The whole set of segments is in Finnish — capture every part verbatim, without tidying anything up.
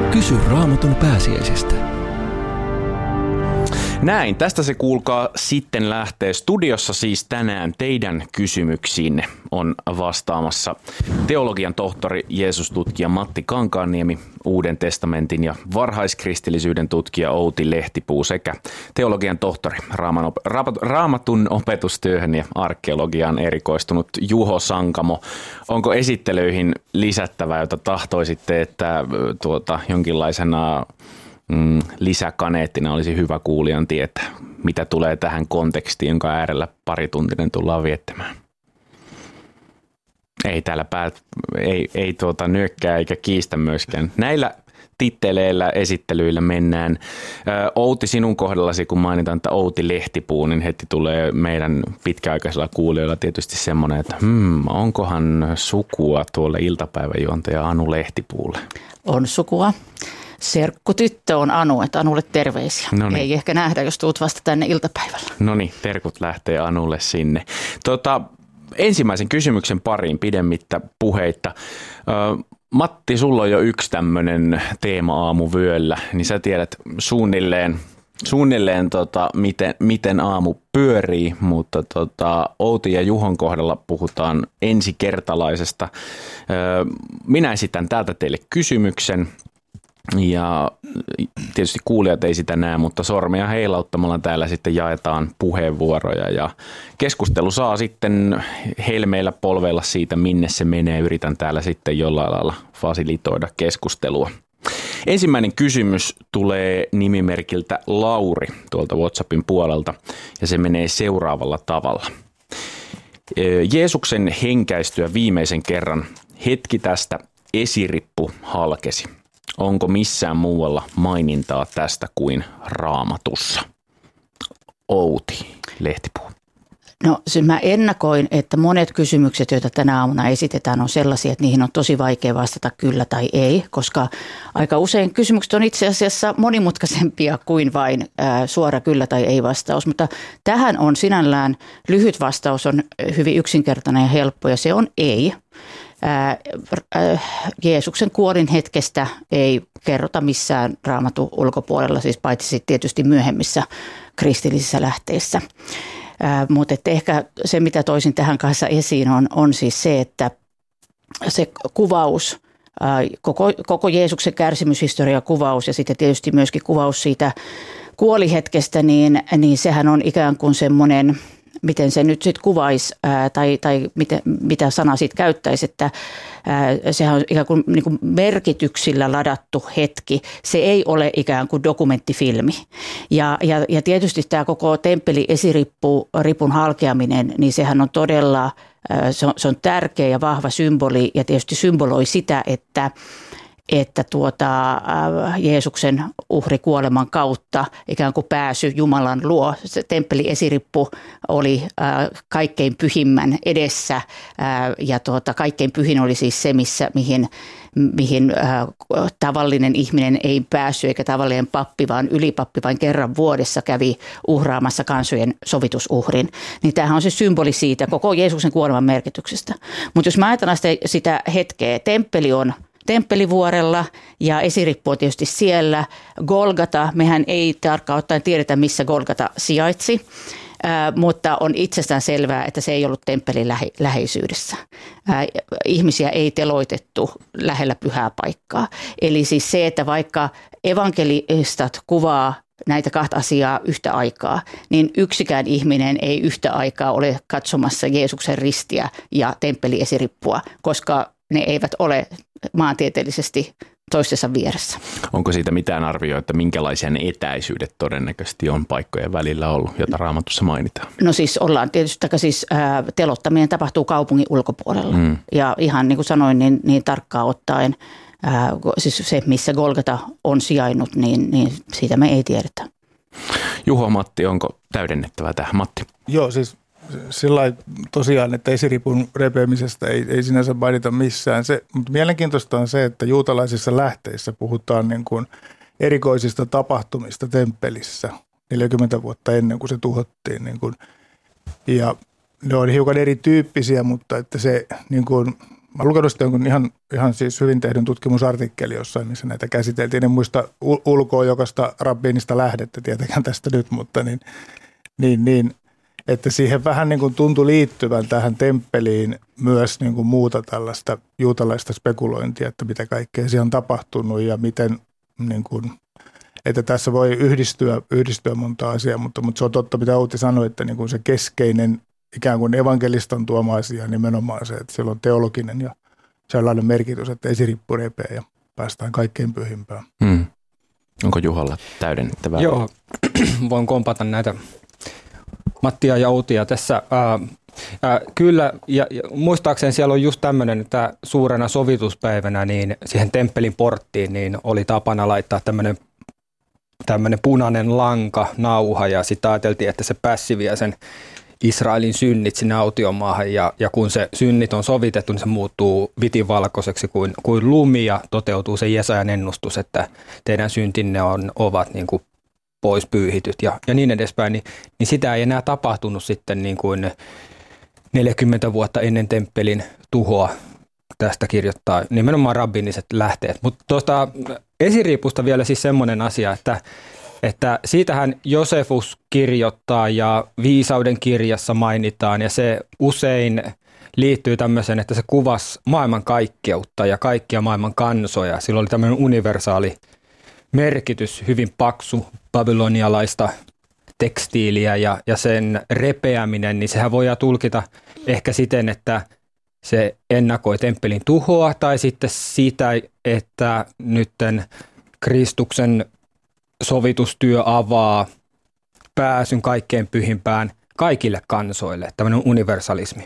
Kysy Raamatun pääsiäisestä. Näin, tästä se kuulkaa sitten lähtee. Studiossa siis tänään teidän kysymyksiinne on vastaamassa teologian tohtori, Jeesustutkija Matti Kankaanniemi, Uuden testamentin ja varhaiskristillisyyden tutkija Outi Lehtipuu sekä teologian tohtori, Raamatun opetustyöhön ja arkeologiaan erikoistunut Juho Sankamo. Onko esittelyihin lisättävää, jota tahtoisitte, että tuota, jonkinlaisena Mm, lisäkaneettina olisi hyvä kuulijan tietää, mitä tulee tähän kontekstiin, jonka äärellä parituntinen tullaan viettämään? Ei täällä päät, ei, ei tuota nyökkää eikä kiistä myöskään. Näillä titteleillä, esittelyillä mennään. Outi, sinun kohdallasi, kun mainitaan, että Outi Lehtipuu, niin heti tulee meidän pitkäaikaisilla kuulijoilla tietysti semmoinen, että hmm, onkohan sukua tuolle iltapäiväjuontaja Anu Lehtipuulle? On sukua. Serkkutyttö on Anu, että Anulle terveisiä. Noniin. Ei ehkä nähdä, jos tuut vasta tänne iltapäivällä. No niin, terkut lähtee Anulle sinne. Tota, ensimmäisen kysymyksen pariin pidemmittä puheitta. Ö, Matti, sulla on jo yksi tämmöinen teema aamuvyöllä, niin sä tiedät suunnilleen, suunnilleen tota, miten, miten aamu pyörii, mutta tota, Outi ja Juhon kohdalla puhutaan ensikertalaisesta. Ö, minä esitän täältä teille kysymyksen. Ja tietysti kuulijat ei sitä näe, mutta sormia heilauttamalla täällä sitten jaetaan puheenvuoroja ja keskustelu saa sitten helmeillä polveilla siitä, minne se menee. Yritän täällä sitten jollain lailla fasilitoida keskustelua. Ensimmäinen kysymys tulee nimimerkiltä Lauri tuolta WhatsAppin puolelta ja se menee seuraavalla tavalla. Jeesuksen henkäistyä viimeisen kerran hetki tästä esirippu halkesi. Onko missään muualla mainintaa tästä kuin Raamatussa? Outi Lehtipuu. No siis mä ennakoin, että monet kysymykset, joita tänä aamuna esitetään, on sellaisia, että niihin on tosi vaikea vastata kyllä tai ei, koska aika usein kysymykset on itse asiassa monimutkaisempia kuin vain ää, suora kyllä tai ei vastaus. Mutta tähän on sinällään lyhyt vastaus, on hyvin yksinkertainen ja helppo ja se on ei. Ää, ää, Jeesuksen kuolin hetkestä ei kerrota missään Raamatun ulkopuolella, siis paitsi tietysti myöhemmissä kristillisissä lähteissä. Ää, mutta ehkä se, mitä toisin tähän kanssa esiin, on, on siis se, että se kuvaus, ää, koko, koko Jeesuksen kärsimyshistoria kuvaus ja sitten tietysti myöskin kuvaus siitä kuolihetkestä, niin, niin sehän on ikään kuin semmoinen, miten se nyt sitten kuvaisi ää, tai, tai mitä, mitä sana siitä käyttäisi, että ää, sehän on ikään kuin, niin kuin merkityksillä ladattu hetki. Se ei ole ikään kuin dokumenttifilmi. Ja, ja, ja tietysti tämä koko temppeli esirippu, ripun halkeaminen, niin sehän on todella, ää, se, on, se on tärkeä ja vahva symboli ja tietysti symboloi sitä, että että tuota, äh, Jeesuksen uhrikuoleman kautta ikään kuin pääsy Jumalan luo. Se temppeli esirippu oli äh, kaikkein pyhimmän edessä äh, ja tuota, kaikkein pyhin oli siis se, missä, mihin, mihin äh, tavallinen ihminen ei päässyt eikä tavallinen pappi, vaan ylipappi vain kerran vuodessa kävi uhraamassa kansojen sovitusuhrin. Niin tämähän on se symboli siitä koko Jeesuksen kuoleman merkityksestä. Mutta jos mä ajatellaan sitä, sitä hetkeä, temppeli on Temppelivuorella ja esirippu on tietysti siellä. Golgata, mehän ei tarkkaan ottaen tiedetä, missä Golgata sijaitsi, äh, mutta on itsestään selvää, että se ei ollut temppelin lähe- läheisyydessä. Äh, ihmisiä ei teloitettu lähellä pyhää paikkaa. Eli siis se, että vaikka evankelistat kuvaa näitä kahta asiaa yhtä aikaa, niin yksikään ihminen ei yhtä aikaa ole katsomassa Jeesuksen ristiä ja temppeliesirippua, koska ne eivät ole maantieteellisesti toistensa vieressä. Onko siitä mitään arvioa, että minkälaisia ne etäisyydet todennäköisesti on paikkojen välillä ollut, jota Raamatussa mainitaan? No siis ollaan tietysti, siis ää, telottaminen tapahtuu kaupungin ulkopuolella. Mm. Ja ihan niin kuin sanoin, niin, niin tarkkaan ottaen, ää, siis se missä Golgata on sijainnut, niin, niin siitä me ei tiedetä. Juho, Matti, onko täydennettävää tähän? Matti? Joo, siis sillä tosiaan, että esiripun repeämisestä ei, ei sinänsä mainita missään. Se, mutta mielenkiintoista on se, että juutalaisissa lähteissä puhutaan niin kuin erikoisista tapahtumista temppelissä neljäkymmentä vuotta ennen kuin se tuhottiin. Niin kuin, ja ne on hiukan erityyppisiä, mutta että se niin kuin mä lukenut sitten jonkun ihan, ihan siis hyvin tehdyn tutkimusartikkeli jossain, missä näitä käsiteltiin. En muista ulkoa jokaista rabbiinista lähdettä tietenkään tästä nyt, mutta niin, niin, niin että siihen vähän niin kuin tuntui liittyvän tähän temppeliin myös niin kuin muuta tällaista juutalaista spekulointia, että mitä kaikkea siellä on tapahtunut ja miten, niin kuin, että tässä voi yhdistyä, yhdistyä monta asiaa, mutta, mutta se on totta, mitä Outi sanoi, että niin kuin se keskeinen ikään kuin evankelistan tuoma asia nimenomaan se, että siellä on teologinen ja sellainen merkitys, että esirippu repee ja päästään kaikkein pyhimpään. Hmm. Onko Juhalla täydennettävää? Joo, voin kompata näitä Mattia ja Outia tässä. Ää, ää, kyllä, ja, ja muistaakseni siellä on just tämmöinen, että suurena sovituspäivänä niin siihen temppelin porttiin niin oli tapana laittaa tämmöinen tämmöinen punainen lanka, nauha, ja sitten ajateltiin, että se pässi vie sen Israelin synnit sinne autiomaahan, ja, ja kun se synnit on sovitettu, niin se muuttuu vitivalkoiseksi kuin, kuin lumi, ja toteutuu se Jesajan ennustus, että teidän syntinne on, ovat niin kuin pois pyyhityt ja, ja niin edespäin, niin, niin sitä ei enää tapahtunut sitten niin kuin neljäkymmentä vuotta ennen temppelin tuhoa. Tästä kirjoittaa nimenomaan rabbiniset lähteet. Mutta tuosta esiriipusta vielä siis semmoinen asia, että, että siitähän Josefus kirjoittaa ja Viisauden kirjassa mainitaan, ja se usein liittyy tämmöiseen, että se kuvasi maailman kaikkeutta ja kaikkia maailman kansoja. Sillä oli tämmöinen universaali merkitys, hyvin paksu babylonialaista tekstiiliä, ja, ja sen repeäminen, niin sehän voidaan tulkita ehkä siten, että se ennakoi temppelin tuhoa, tai sitten sitä, että nytten Kristuksen sovitustyö avaa pääsyn kaikkein pyhimpään kaikille kansoille, tämmöinen universalismi.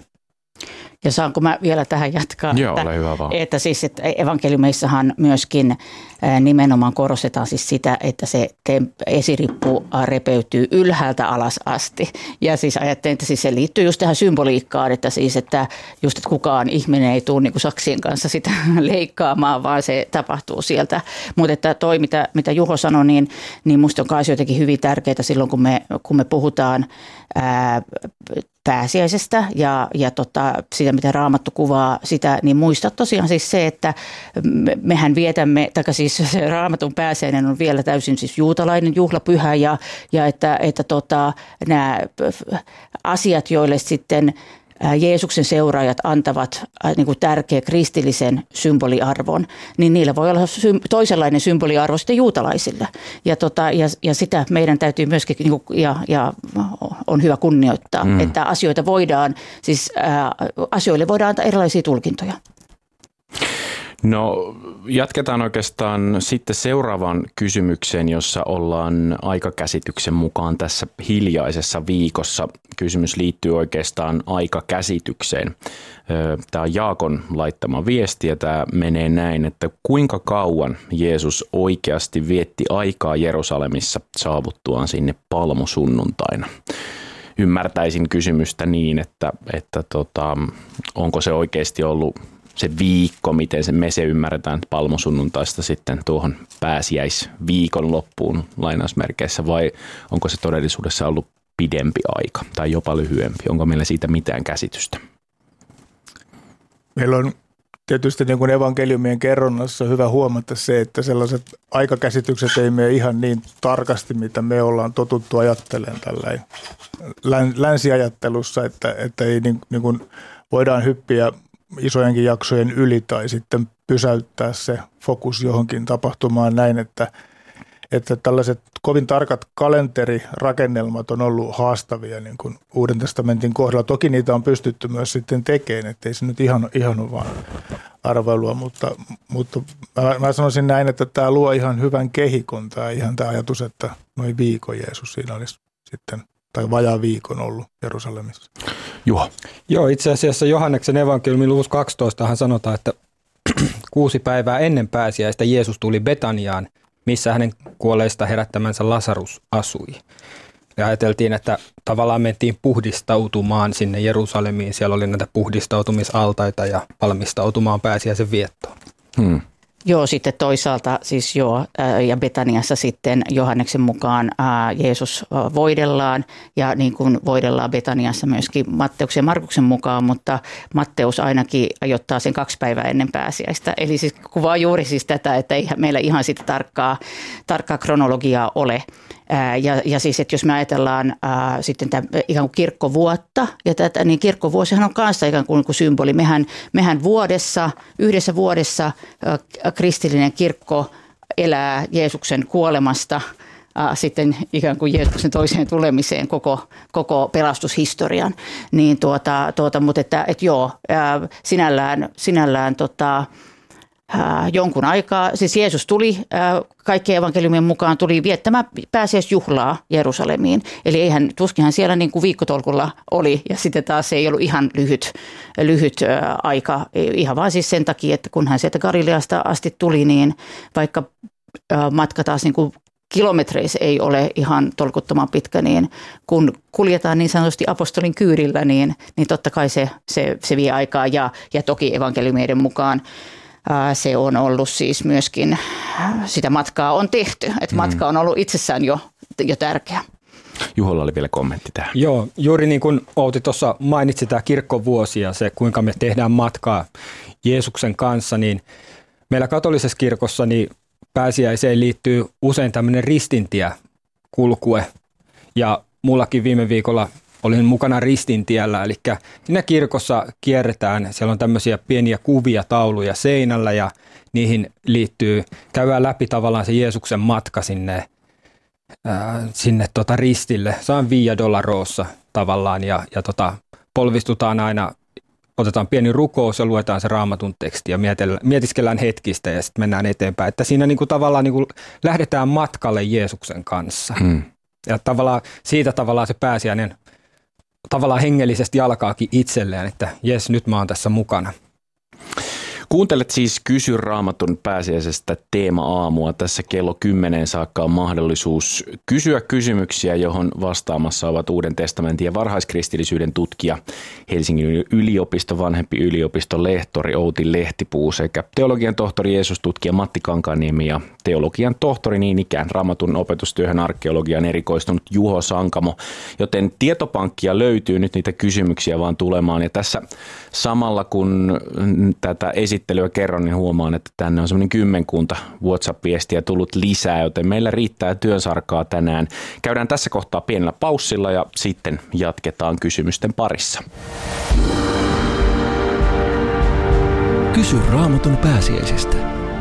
Ja saanko mä vielä tähän jatkaa? Joo, että, ole hyvä vaan. Että siis että evankeliumeissahan myöskin nimenomaan korostetaan siis sitä, että se esirippu repeytyy ylhäältä alas asti. Ja siis ajattelin, että siis se liittyy just tähän symboliikkaan, että siis, että just että kukaan ihminen ei tule niin kuin saksien kanssa sitä leikkaamaan, vaan se tapahtuu sieltä. Mutta että toi, mitä, mitä Juho sanoi, niin, niin musta on myös jotenkin hyvin tärkeää silloin, kun me, kun me puhutaan ää, pääsiäisestä ja, ja tota, sitä, mitä Raamattu kuvaa sitä, niin muista tosiaan siis se, että me, mehän vietämme, tai siis se Raamatun pääsiäinen on vielä täysin siis juutalainen juhlapyhä, ja, ja että, että tota, nämä asiat, joille sitten Jeesuksen seuraajat antavat niin kuin tärkeä kristillisen symboliarvon, niin niillä voi olla toisenlainen symboliarvo sitten juutalaisille. Ja, tota, ja, ja sitä meidän täytyy myöskin, niin kuin, ja, ja on hyvä kunnioittaa, mm. että asioita voidaan, siis ää, asioille voidaan antaa erilaisia tulkintoja. No jatketaan oikeastaan sitten seuraavaan kysymykseen, jossa ollaan aikakäsityksen mukaan tässä hiljaisessa viikossa. Kysymys liittyy oikeastaan aikakäsitykseen. Tämä on Jaakon laittama viesti, ja tämä menee näin, että kuinka kauan Jeesus oikeasti vietti aikaa Jerusalemissa saavuttuaan sinne palmusunnuntaina? Ymmärtäisin kysymystä niin, että, että tota, onko se oikeasti ollut se viikko, miten se me se ymmärretään palmusunnuntaista sitten tuohon pääsiäisviikon loppuun lainausmerkeissä, vai onko se todellisuudessa ollut pidempi aika tai jopa lyhyempi? Onko meillä siitä mitään käsitystä? Meillä on tietysti niin kuin evankeliumien kerronnassa hyvä huomata se, että sellaiset aikakäsitykset ei mene ihan niin tarkasti, mitä me ollaan totuttu ajattelemaan tällä länsiajattelussa, että, että ei niin, niin kuin voidaan hyppiä isojenkin jaksojen yli tai sitten pysäyttää se fokus johonkin tapahtumaan näin, että, että tällaiset kovin tarkat kalenterirakennelmat on ollut haastavia niin kuin Uuden testamentin kohdalla. Toki niitä on pystytty myös sitten tekemään, ettei se nyt ihan, ihan ole vaan arvailua, mutta, mutta mä, mä sanoisin näin, että tämä luo ihan hyvän kehikon, tämä ihan tämä ajatus, että noin viikon Jeesus siinä olisi sitten tai vajaa viikon ollut Jerusalemissa. Juha. Joo, itse asiassa Johanneksen evankeliumin luvussa kaksitoista sanotaan, että kuusi päivää ennen pääsiäistä Jeesus tuli Betaniaan, missä hänen kuolleista herättämänsä Lasarus asui. Ja ajateltiin, että tavallaan mentiin puhdistautumaan sinne Jerusalemiin. Siellä oli näitä puhdistautumisaltaita ja valmistautumaan pääsiäisen viettoon. Hmm. Joo, sitten toisaalta siis joo, ja Betaniassa sitten Johanneksen mukaan ää, Jeesus voidellaan, ja niin kuin voidellaan Betaniassa myöskin Matteuksen ja Markuksen mukaan, mutta Matteus ainakin ajoittaa sen kaksi päivää ennen pääsiäistä. Eli siis kuvaa juuri siis tätä, että ei meillä ihan sitä tarkkaa, tarkkaa kronologiaa ole. Ää, ja, ja siis, että jos me ajatellaan ää, sitten tämän ikään kuin kirkkovuotta, ja tätä, niin kirkkovuosihan on kanssa ikään kuin, kuin symboli. Mehän, mehän vuodessa, yhdessä vuodessa ää, kristillinen kirkko elää Jeesuksen kuolemasta ää, sitten ikään kuin Jeesuksen toiseen tulemiseen koko, koko pelastushistorian. Niin tuota, tuota, mutta että, että joo, ää, sinällään, sinällään tota, ää, jonkun aikaa, siis Jeesus tuli ää, kaikkien evankeliumien mukaan tuli viettämään pääsiäisjuhlaa Jerusalemiin. Eli eihän, tuskinhan siellä niin kuin viikkotolkulla oli, ja sitten taas se ei ollut ihan lyhyt, lyhyt ää, aika, ihan vaan siis sen takia, että kun hän sieltä Galileasta asti tuli, niin vaikka ää, matka taas niin kuin kilometreissä ei ole ihan tolkuttoman pitkä, niin kun kuljetaan niin sanotusti apostolin kyydillä, niin, niin totta kai se, se, se vie aikaa, ja, ja toki evankeliumien mukaan se on ollut siis myöskin, sitä matkaa on tehty, että matka on ollut itsessään jo, jo tärkeä. Juholla oli vielä kommentti tähän. Joo, juuri niin kuin Outi tuossa mainitsi tämä kirkkovuosi ja se, kuinka me tehdään matkaa Jeesuksen kanssa, niin meillä katolisessa kirkossa niin pääsiäiseen liittyy usein tämmöinen ristintie kulkue, ja mullakin viime viikolla olin mukana ristintiellä, eli siinä kirkossa kierretään, siellä on tämmöisiä pieniä kuvia, tauluja seinällä, ja niihin liittyy, käydään läpi tavallaan se Jeesuksen matka sinne, ää, sinne tota ristille. Se on Via Dolorosa tavallaan, ja, ja tota, polvistutaan aina, otetaan pieni rukous ja luetaan se Raamatun teksti ja mietiskellään hetkistä ja sitten mennään eteenpäin. Että siinä niinku tavallaan niinku lähdetään matkalle Jeesuksen kanssa. Hmm. Ja tavallaan siitä tavallaan se pääsiäinen tavallaan hengellisesti alkaakin itselleen, että jes, nyt mä oon tässä mukana. Kuuntelet siis Kysy Raamatun pääsiäisestä teema-aamua. Tässä kello kymmenen saakka on mahdollisuus kysyä kysymyksiä, johon vastaamassa ovat Uuden testamentin ja varhaiskristillisyyden tutkija, Helsingin yliopiston vanhempi yliopiston lehtori Outi Lehtipuu sekä teologian tohtori Jeesus-tutkija Matti Kankaanniemi ja teologian tohtori niin ikään Raamatun opetustyöhön arkeologiaan erikoistunut Juho Sankamo. Joten tietopankkia löytyy nyt niitä kysymyksiä vaan tulemaan, ja tässä samalla kun tätä esittelyä kerron, niin huomaan, että tänne on semmoinen kymmenkunta WhatsApp-viestiä tullut lisää, joten meillä riittää työsarkaa tänään. Käydään tässä kohtaa pienellä paussilla ja sitten jatketaan kysymysten parissa. Kysy Raamatun pääsiäisestä.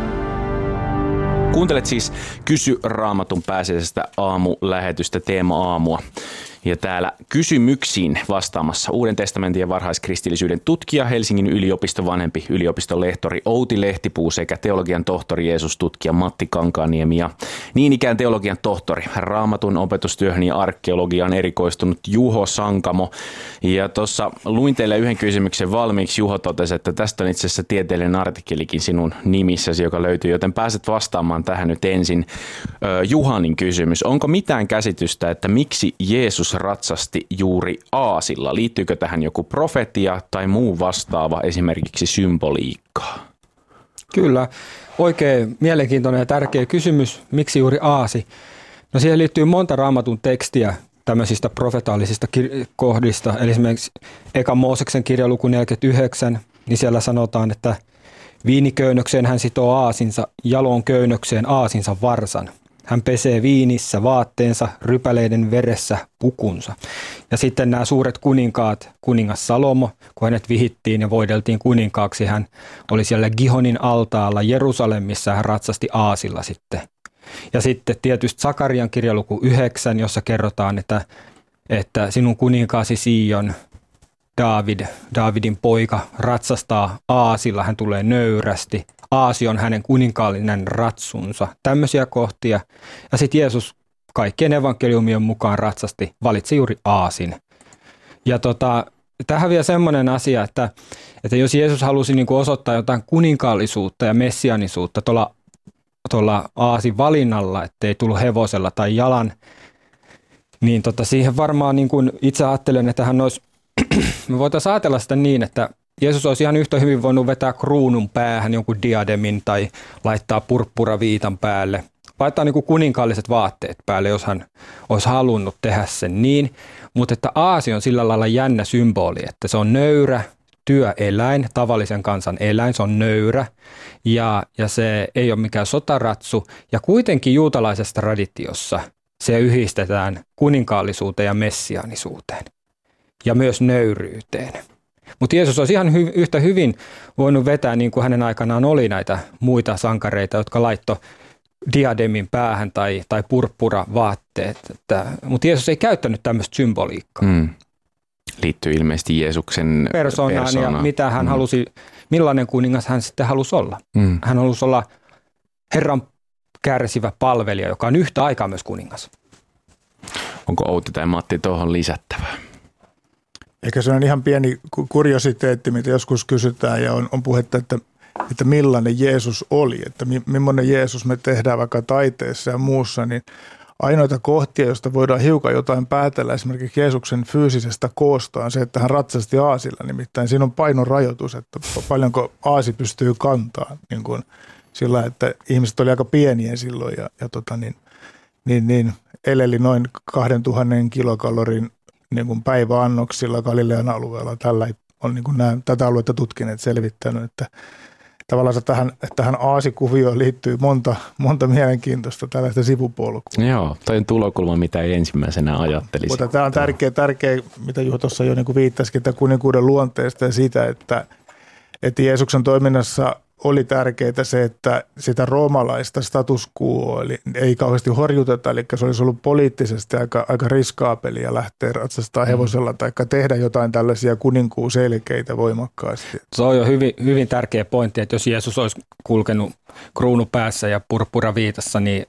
Kuuntelet siis Kysy Raamatun pääsiäisestä aamulähetystä teema-aamua. Ja täällä kysymyksiin vastaamassa Uuden testamentin ja varhaiskristillisyyden tutkija, Helsingin yliopiston vanhempi yliopiston lehtori Outi Lehtipuu sekä teologian tohtori Jeesus-tutkija Matti Kankaanniemi ja niin ikään teologian tohtori, Raamatun opetustyöhön ja arkeologiaan erikoistunut Juho Sankamo. Ja tuossa luin teille yhden kysymyksen valmiiksi. Juho totesi, että tästä on itse asiassa tieteellinen artikkelikin sinun nimissäsi, joka löytyy, joten pääset vastaamaan tähän nyt ensin. Juhanin kysymys. Onko mitään käsitystä, että miksi Jeesus ratsasti juuri aasilla? Liittyykö tähän joku profetia tai muu vastaava, esimerkiksi symboliikkaa? Kyllä, oikein mielenkiintoinen ja tärkeä kysymys. Miksi juuri aasi? No siihen liittyy monta Raamatun tekstiä tämmöisistä profetaalisista kir- kohdista. Eli esimerkiksi Eka Mooseksen kirja luku neljäkymmentäyhdeksän, niin siellä sanotaan, että viiniköynnökseen hän sitoo aasinsa, jaloon köynnökseen aasinsa varsan. Hän pesee viinissä vaatteensa, rypäleiden veressä pukunsa. Ja sitten nämä suuret kuninkaat, kuningas Salomo, kun hänet vihittiin ja voideltiin kuninkaaksi, hän oli siellä Gihonin altaalla Jerusalemissa, hän ratsasti aasilla sitten. Ja sitten tietysti Sakarian kirjaluku yhdeksän, jossa kerrotaan, että, että sinun kuninkaasi Sion, David, Davidin poika, ratsastaa aasilla, hän tulee nöyrästi. Aasi on hänen kuninkaallinen ratsunsa. Tämmöisiä kohtia. Ja sitten Jeesus kaikkien evankeliumien mukaan ratsasti, valitsi juuri aasin. Ja tota, tähän vielä semmoinen asia, että, että jos Jeesus halusi niinku osoittaa jotain kuninkaallisuutta ja messianisuutta tuolla, tuolla aasin valinnalla, ettei tullut hevosella tai jalan, niin tota, siihen varmaan niin kuin itse ajattelen, että hän olisi, me voitaisiin ajatella sitä niin, että Jeesus olisi ihan yhtä hyvin voinut vetää kruunun päähän jonkun diademin tai laittaa purppuraviitan päälle. Laittaa niin kuin kuninkaalliset vaatteet päälle, jos hän olisi halunnut tehdä sen niin. Mutta että aasi on sillä lailla jännä symboli, että se on nöyrä työeläin, tavallisen kansan eläin, se on nöyrä ja, ja se ei ole mikään sotaratsu. Ja kuitenkin juutalaisessa traditiossa se yhdistetään kuninkaallisuuteen ja messiaanisuuteen ja myös nöyryyteen. Mutta Jeesus olisi ihan hy- yhtä hyvin voinut vetää, niin kuin hänen aikanaan oli näitä muita sankareita, jotka laittoi diademin päähän tai, tai purppura vaatteet. Mutta Jeesus ei käyttänyt tämmöistä symboliikkaa. Mm. Liittyy ilmeisesti Jeesuksen persoonaan persoona. Ja mitä hän mm. halusi, millainen kuningas hän sitten halusi olla. Mm. Hän halusi olla Herran kärsivä palvelija, joka on yhtä aikaa myös kuningas. Onko Outi tai Matti tuohon lisättävää? Eikä se on ihan pieni kuriositeetti, mitä joskus kysytään ja on, on puhetta, että, että millainen Jeesus oli, että mi, millainen Jeesus me tehdään vaikka taiteessa ja muussa, niin ainoita kohtia, joista voidaan hiukan jotain päätellä esimerkiksi Jeesuksen fyysisestä koosta on se, että hän ratsasti aasilla, nimittäin siinä on painon rajoitus, että paljonko aasi pystyy kantaa niin kuin sillä, että ihmiset oli aika pieniä silloin ja, ja tota niin, niin, niin eleli noin kahdentuhannen kilokalorin niin kuin päiväannoksilla Galilean alueella. Tällä on niin kuin nämä, tätä aluetta tutkineet selvittänyt, että tavallaan tähän, tähän aasikuvioon liittyy monta, monta mielenkiintoista tällaista sivupolkua. Joo, toi on tulokulma, mitä ei ensimmäisenä ajattelisi. Mutta tämä on tärkeä, tärkeä mitä Juho tuossa jo niin kuin viittasikin, että kuninkuuden luonteesta ja siitä, että, että Jeesuksen toiminnassa oli tärkeää se, että sitä roomalaista status quo eli ei kauheasti horjuteta, eli se olisi ollut poliittisesti aika, aika riskaapelia lähteä ratsastamaan hevosella tai tehdä jotain tällaisia kuninkuuselkeitä voimakkaasti. Se on jo hyvin, hyvin tärkeä pointti, että jos Jeesus olisi kulkenut kruunu päässä ja purppura viitassa, niin,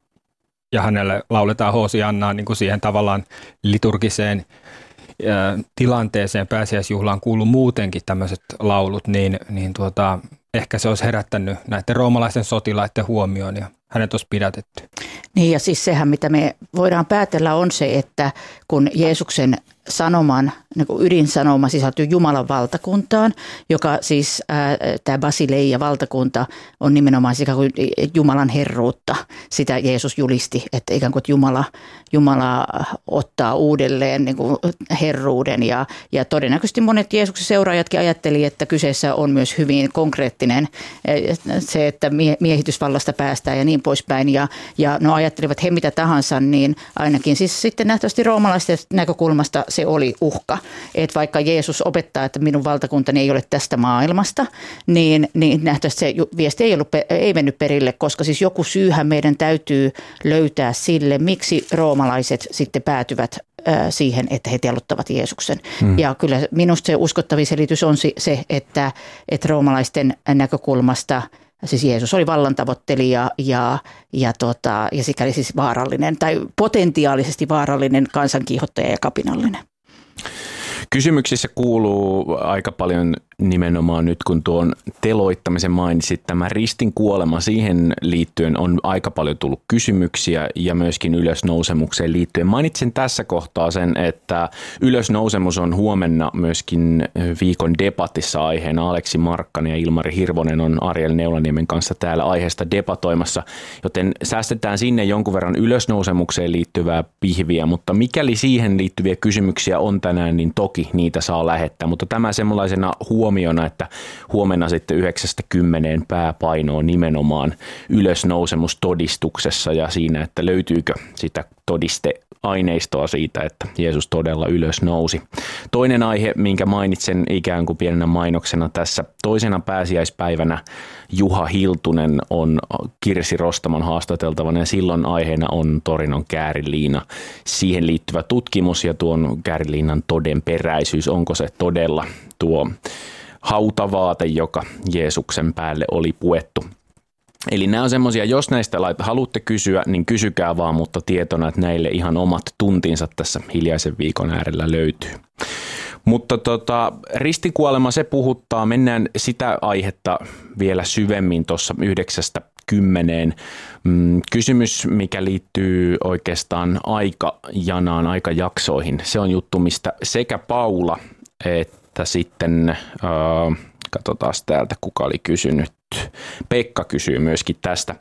ja hänelle lauletaan Hosiannaa niin kuin siihen tavallaan liturgiseen ää, tilanteeseen pääsiäisjuhlaan kuuluu muutenkin tämmöiset laulut, niin, niin tuota, ehkä se olisi herättänyt näiden roomalaisten sotilaiden huomioon ja hänet olisi pidätetty. Niin ja siis sehän, mitä me voidaan päätellä on se, että kun Jeesuksen sanoman, niin kuin ydinsanoma sisältyy Jumalan valtakuntaan, joka siis ää, tämä basileia valtakunta on nimenomaan ikään kuin Jumalan herruutta. Sitä Jeesus julisti, että ikään kuin Jumala, Jumala ottaa uudelleen niin kuin herruuden ja, ja todennäköisesti monet Jeesuksen seuraajatkin ajatteli, että kyseessä on myös hyvin konkreettinen se, että miehitysvallasta päästään ja niin poispäin ja, ja no ajattelivat he mitä tahansa, niin ainakin siis sitten nähtävästi roomalaisten näkökulmasta se oli uhka, että vaikka Jeesus opettaa, että minun valtakuntani ei ole tästä maailmasta, niin, niin nähtävästi se viesti ei, ollut, ei mennyt perille, koska siis joku syyhän meidän täytyy löytää sille, miksi roomalaiset sitten päätyvät siihen, että he teloittavat Jeesuksen. Hmm. Ja kyllä minusta se uskottavin selitys on se, että, että roomalaisten näkökulmasta siis Jeesus oli vallantavoittelija ja, ja, tota, ja sikäli siis vaarallinen tai potentiaalisesti vaarallinen kansankiihottaja ja kapinallinen. Kysymyksissä kuuluu aika paljon nimenomaan nyt, kun tuon teloittamisen mainitsit, tämä ristin kuolema, siihen liittyen on aika paljon tullut kysymyksiä ja myöskin ylösnousemukseen liittyen. Mainitsin tässä kohtaa sen, että ylösnousemus on huomenna myöskin viikon debatissa aiheena. Aleksi Markkanen ja Ilmari Hirvonen on Ariel Neulaniemen kanssa täällä aiheesta debatoimassa, joten säästetään sinne jonkun verran ylösnousemukseen liittyvää pihviä, mutta mikäli siihen liittyviä kysymyksiä on tänään, niin toki niitä saa lähettää, mutta tämä semmoisena huomiona, että huomenna sitten yhdeksästä kymmeneen pääpaino on nimenomaan ylösnousemustodistuksessa ja siinä, että löytyykö sitä todisteaineistoa siitä, että Jeesus todella ylös nousi. Toinen aihe, minkä mainitsen ikään kuin pienenä mainoksena tässä toisena pääsiäispäivänä, Juha Hiltunen on Kirsi Rostamon haastateltavana ja silloin aiheena on Torinon kääriliina. Siihen liittyvä tutkimus ja tuon kääriliinan todenperäisyys, onko se todella tuo hautavaate, joka Jeesuksen päälle oli puettu. Eli nämä on semmoisia, jos näistä haluatte kysyä, niin kysykää vaan, mutta tietona, että näille ihan omat tuntinsa tässä hiljaisen viikon äärellä löytyy. Mutta tota, ristikuolema, se puhuttaa. Mennään sitä aihetta vielä syvemmin tuossa yhdeksästä kymmeneen. Kysymys, mikä liittyy oikeastaan aikajanaan, aikajaksoihin. Se on juttu, mistä sekä Paula että tästä sitten, äh, katsotaan täältä, kuka oli kysynyt. Pekka kysyy myöskin tästä.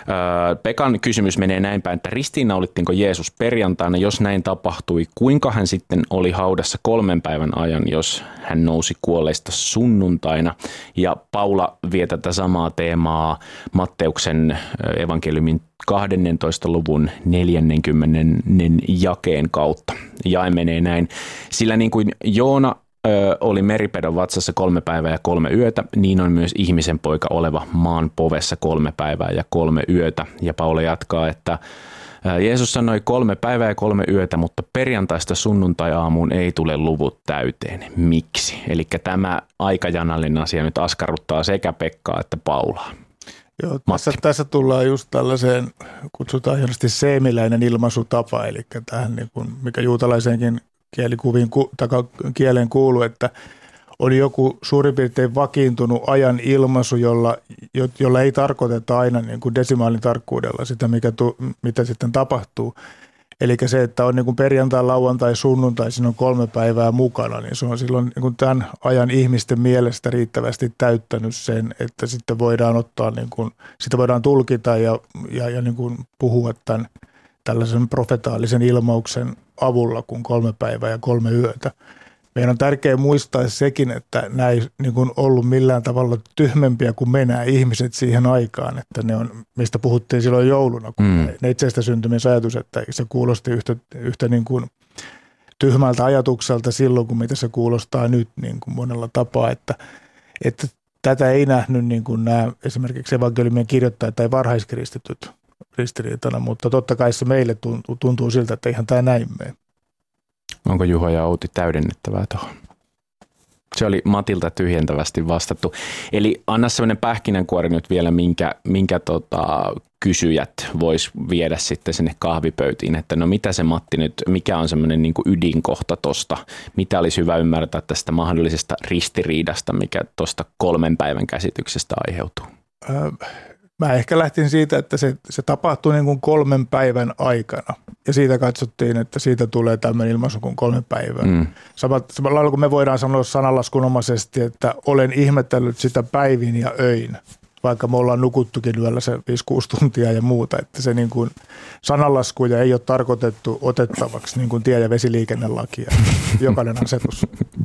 Pekan kysymys menee näin päin, että ristiinnaulittiinko Jeesus perjantaina? Jos näin tapahtui, kuinka hän sitten oli haudassa kolmen päivän ajan, jos hän nousi kuolleista sunnuntaina? Ja Paula vie tätä samaa teemaa Matteuksen evankeliumin kahdennentoista luvun neljännenkymmenennen jakeen kautta. Jae menee näin. Sillä niin kuin Joona oli meripedon vatsassa kolme päivää ja kolme yötä, niin on myös ihmisen poika oleva maan povessa kolme päivää ja kolme yötä. Ja Paula jatkaa, että Jeesus sanoi kolme päivää ja kolme yötä, mutta perjantaista sunnuntai-aamuun ei tule luvut täyteen. Miksi? Eli tämä aikajanallinen asia nyt askarruttaa sekä Pekkaa että Paulaa. Joo, tässä, tässä tullaan just tällaiseen, kutsutaan hienosti seemiläinen ilmaisutapa, eli tähän niin kuin, mikä juutalaisenkin kielikuviin tai kieleen kuuluu, että oli joku suurin piirtein vakiintunut ajan ilmaisu, jolla, jolla ei tarkoiteta aina niin kuin desimaalin tarkkuudella sitä, mikä tu, mitä sitten tapahtuu. Eli se, että on niin kuin perjantai, lauantai, sunnuntai, siinä on kolme päivää mukana, niin se on silloin niin kuin tämän ajan ihmisten mielestä riittävästi täyttänyt sen, että sitten voidaan ottaa, niin kuin, sitä voidaan tulkita ja, ja, ja niin kuin puhua tämän tällaisen profetaalisen ilmauksen avulla kuin kolme päivää ja kolme yötä. Meidän on tärkeää muistaa sekin, että nämä ei niin kuin ollut millään tavalla tyhmempiä kuin me nämä ihmiset siihen aikaan, että ne on, mistä puhuttiin silloin jouluna, kun mm. ne itsestä syntymisajatus, että se kuulosti yhtä, yhtä niin kuin tyhmältä ajatukselta silloin, kuin mitä se kuulostaa nyt niin kuin monella tapaa, että, että tätä ei nähnyt niin kuin nämä esimerkiksi evankeliumien kirjoittajat tai varhaiskristityt ristiriitana, mutta totta kai se meille tuntuu, tuntuu siltä, että ihan tämä näin mene. Onko Juha ja Outi täydennettävää tuohon? Se oli Matilta tyhjentävästi vastattu. Eli anna sellainen pähkinänkuori nyt vielä, minkä, minkä tota, kysyjät vois viedä sitten sinne kahvipöytiin, että no mitä se Matti nyt, mikä on semmoinen niin kuin ydinkohta tosta, mitä olisi hyvä ymmärtää tästä mahdollisesta ristiriidasta, mikä tuosta kolmen päivän käsityksestä aiheutuu? Äh. Mä ehkä lähtin siitä, että se, se tapahtui niin kuin kolmen päivän aikana ja siitä katsottiin, että siitä tulee tämmöinen ilmaisu kuin kolme päivää. Mm. Samalla, samalla lailla kuin me voidaan sanoa sananlaskunomaisesti, että olen ihmetellyt sitä päivin ja öin, vaikka me ollaan nukuttukin yöllä se viisi kuusi tuntia ja muuta. Että se niin kuin sananlaskuja ei ole tarkoitettu otettavaksi niin kuin tie- ja vesiliikennelakia, jokainen asetus.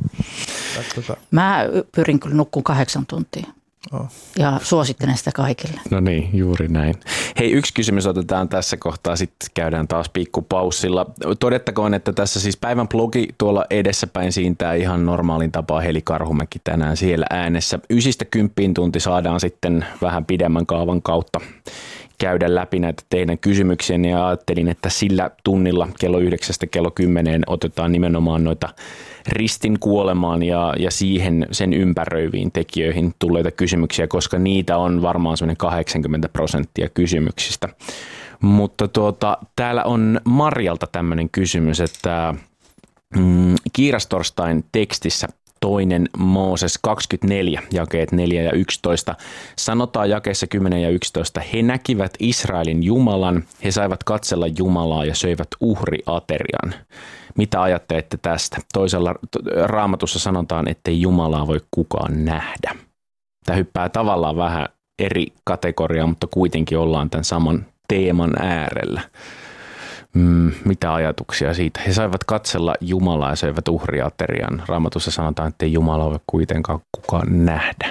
Mä pyrin kyllä nukkuun kahdeksan tuntia. Oh. Ja suosittelen sitä kaikille. No niin, juuri näin. Hei, yksi kysymys otetaan tässä kohtaa, sitten käydään taas pikkupaussilla. Todettakoon, että tässä siis päivän blogi tuolla edessäpäin siintää ihan normaalin tapaa Heli Karhumäki tänään siellä äänessä. Ysistä kymppiin tunti saadaan sitten vähän pidemmän kaavan kautta käydä läpi näitä teidän kysymyksiä, ja ajattelin, että sillä tunnilla kello yhdeksästä kello kymmeneen otetaan nimenomaan noita ristin kuolemaan ja, ja siihen sen ympäröiviin tekijöihin tulleita kysymyksiä, koska niitä on varmaan semmoinen kahdeksankymmentä prosenttia kysymyksistä. Mutta tuota, täällä on Marjalta tämmöinen kysymys, että mm, Kiirastorstain tekstissä toinen Mooses kaksikymmentäneljä, jakeet neljä ja yksitoista. Sanotaan jakeessa kymmenen ja yksitoista. He näkivät Israelin Jumalan, he saivat katsella Jumalaa ja söivät uhriaterian. Mitä ajattelette tästä? Toisella Raamatussa sanotaan, ettei Jumalaa voi kukaan nähdä. Tämä hyppää tavallaan vähän eri kategoriaa, mutta kuitenkin ollaan tämän saman teeman äärellä. Mm, mitä ajatuksia siitä? He saivat katsella Jumalaa ja söivät uhriaterian. Raamatussa sanotaan, ettei Jumalaa voi kuitenkaan kukaan nähdä.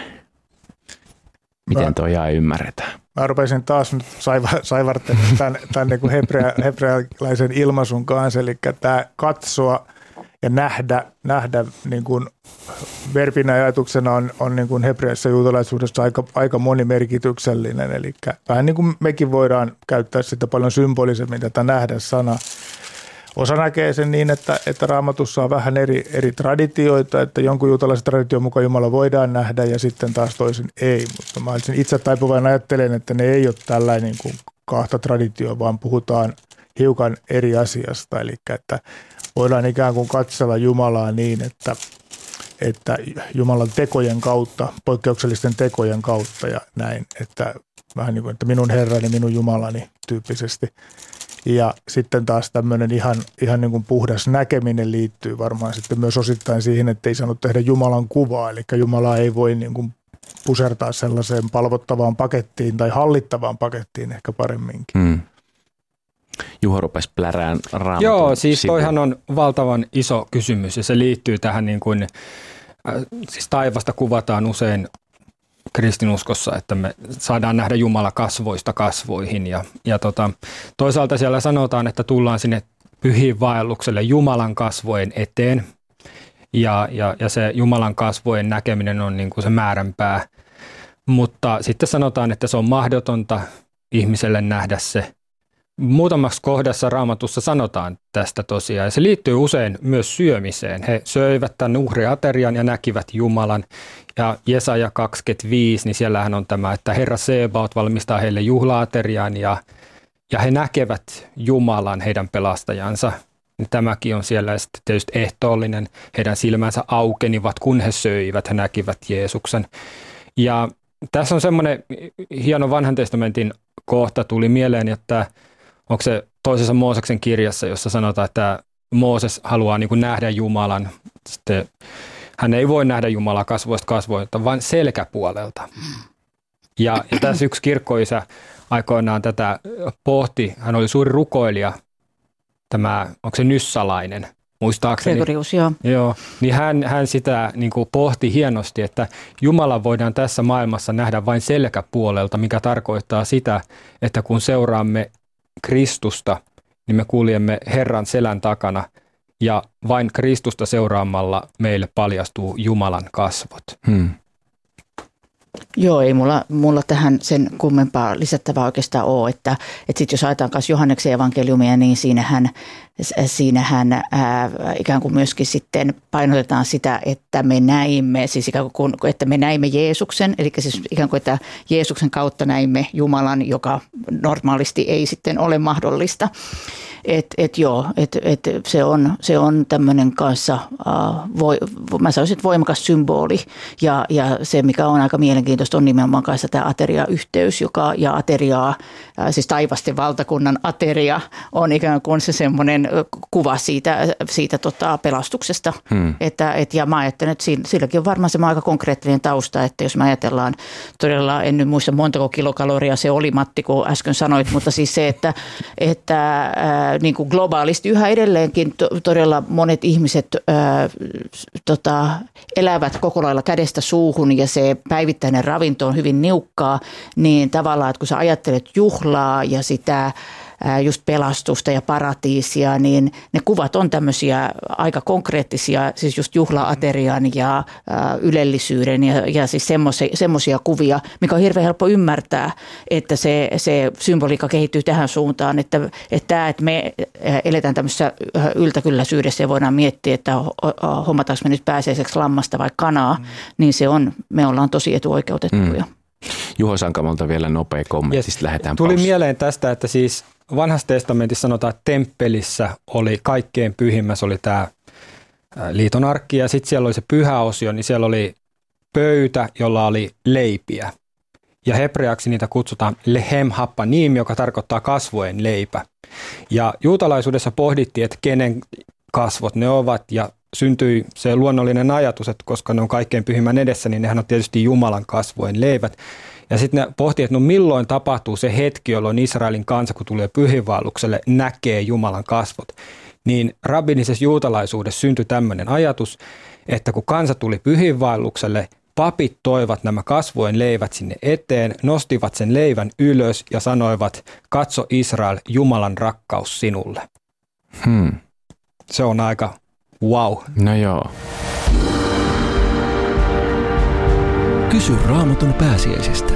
Miten tuo jää ymmärretään? Mä rupesin taas nyt saiva, saivartelemaan tämän, tämän niin kuin hebrea, hebrealaisen ilmaisun kanssa, eli tämä katsoa ja nähdä, nähdä niin kuin verbinä ajatuksena on, on niin kuin hebreassa juutalaisuudessa aika, aika monimerkityksellinen, eli vähän niin kuin mekin voidaan käyttää sitä paljon symbolisemmin tätä nähdä sana. Osa näkee sen niin, että, että Raamatussa on vähän eri, eri traditioita, että jonkun juutalaisen tradition mukaan Jumala voidaan nähdä ja sitten taas toisen ei. Mutta mä olisin itse taipuvainen ajattelen, että ne ei ole tällainen niin kuin kahta traditioa, vaan puhutaan hiukan eri asiasta. Eli että voidaan ikään kuin katsella Jumalaa niin, että, että Jumalan tekojen kautta, poikkeuksellisten tekojen kautta ja näin, että vähän niin kuin, että minun Herrani, minun Jumalani tyyppisesti. Ja sitten taas tämmöinen ihan, ihan niin kuin puhdas näkeminen liittyy varmaan sitten myös osittain siihen, että ei saanut tehdä Jumalan kuvaa. Eli Jumala ei voi niin kuin pusertaa sellaiseen palvottavaan pakettiin tai hallittavaan pakettiin ehkä paremminkin. Hmm. Juho rupesi plärään Raamatun Joo, siis sivuun. toihan on valtavan iso kysymys ja se liittyy tähän niin kuin, äh, siis taivasta kuvataan usein kristinuskossa, että me saadaan nähdä Jumala kasvoista kasvoihin ja, ja tota, toisaalta siellä sanotaan, että tullaan sinne pyhiinvaellukselle Jumalan kasvojen eteen ja, ja, ja se Jumalan kasvojen näkeminen on niin kuin se määränpää, mutta sitten sanotaan, että se on mahdotonta ihmiselle nähdä se. Muutamassa kohdassa Raamatussa sanotaan tästä tosiaan ja se liittyy usein myös syömiseen. He söivät tämän uhriaterian ja näkivät Jumalan ja Jesaja kaksikymmentäviisi, niin siellähän on tämä, että Herra Sebaot valmistaa heille juhlaaterian ja, ja he näkevät Jumalan, heidän pelastajansa. Tämäkin on siellä sitten tietysti ehtoollinen. Heidän silmänsä aukenivat, kun he söivät, he näkivät Jeesuksen. Ja tässä on semmoinen hieno vanhan testamentin kohta tuli mieleen, että onko se toisessa Mooseksen kirjassa, jossa sanotaan, että Mooses haluaa niin kuin nähdä Jumalan. Sitten hän ei voi nähdä Jumalaa kasvoista kasvoilta, vaan selkäpuolelta. Ja, ja tässä yksi kirkkoisä aikoinaan tätä pohti. Hän oli suuri rukoilija, tämä, onko se Nyssalainen, muistaakseni? Gregorius, joo. Joo, niin hän, hän sitä niin kuin pohti hienosti, että Jumala voidaan tässä maailmassa nähdä vain selkäpuolelta, mikä tarkoittaa sitä, että kun seuraamme Kristusta, niin me kuljemme Herran selän takana ja vain Kristusta seuraamalla meille paljastuu Jumalan kasvot. Hmm. Joo, ei mulla, mulla tähän sen kummempaa lisättävää oikeastaan ole, että, että sitten jos ajatellaan kanssa Johanneksen evankeliumia, niin siinähän, siinähän ää, ikään kuin myöskin sitten painotetaan sitä, että me näimme, siis ikään kuin, että me näimme Jeesuksen, eli siis ikään kuin, että Jeesuksen kautta näimme Jumalan, joka normaalisti ei sitten ole mahdollista. Että et joo, että et se on, se on tämmöinen kanssa, uh, voi, mä sanoisin, että voimakas symboli ja, ja se, mikä on aika mielenkiintoista, on nimenomaan kanssa tämä ateria-yhteys, joka ja ateriaa, uh, siis taivasten valtakunnan ateria on ikään kuin se semmoinen kuva siitä, siitä tota pelastuksesta. Hmm. Että, et, ja mä ajattelen, että silläkin on varmaan semmoinen aika konkreettinen tausta, että jos me ajatellaan todella, en nyt muista montako kilokaloria se oli, Matti, kun äsken sanoit, mutta siis se, että, että niin kuin globaalisti yhä edelleenkin to, todella monet ihmiset ää, tota, elävät koko lailla kädestä suuhun ja se päivittäinen ravinto on hyvin niukkaa, niin tavallaan, että kun sä ajattelet juhlaa ja sitä just pelastusta ja paratiisia, niin ne kuvat on tämmöisiä aika konkreettisia, siis just juhla-aterian ja ä, ylellisyyden ja, ja siis semmoisia kuvia, mikä on hirveän helppo ymmärtää, että se, se symboliikka kehittyy tähän suuntaan, että, että, että me eletään tämmöisessä yltäkylläisyydessä ja voidaan miettiä, että hommataanko me nyt pääsiäiseksi lammasta vai kanaa, mm. niin se on, me ollaan tosi etuoikeutettuja. Mm. Juho Sankamalta vielä nopea kommentti, sitten lähdetään Tuli paussiin. mieleen tästä, että siis vanhassa testamentissa sanotaan, että temppelissä oli kaikkein pyhimmässä oli tämä liiton arkki ja sitten siellä oli se pyhäosio, niin siellä oli pöytä, jolla oli leipiä. Ja hebreaksi niitä kutsutaan lehem happanim, joka tarkoittaa kasvojen leipä. Ja juutalaisuudessa pohdittiin, että kenen kasvot ne ovat ja syntyi se luonnollinen ajatus, että koska ne on kaikkein pyhimmän edessä, niin nehän on tietysti Jumalan kasvojen leivät. Ja sitten ne pohtii, että no milloin tapahtuu se hetki, jolloin Israelin kansa, kun tulee pyhiinvaellukselle, näkee Jumalan kasvot. Niin rabbinisessa juutalaisuudessa syntyi tämmöinen ajatus, että kun kansa tuli pyhiinvaellukselle, papit toivat nämä kasvojen leivät sinne eteen, nostivat sen leivän ylös ja sanoivat, katso Israel, Jumalan rakkaus sinulle. Hmm. Se on aika wow. No joo. Kysy Raamatun pääsiäisestä.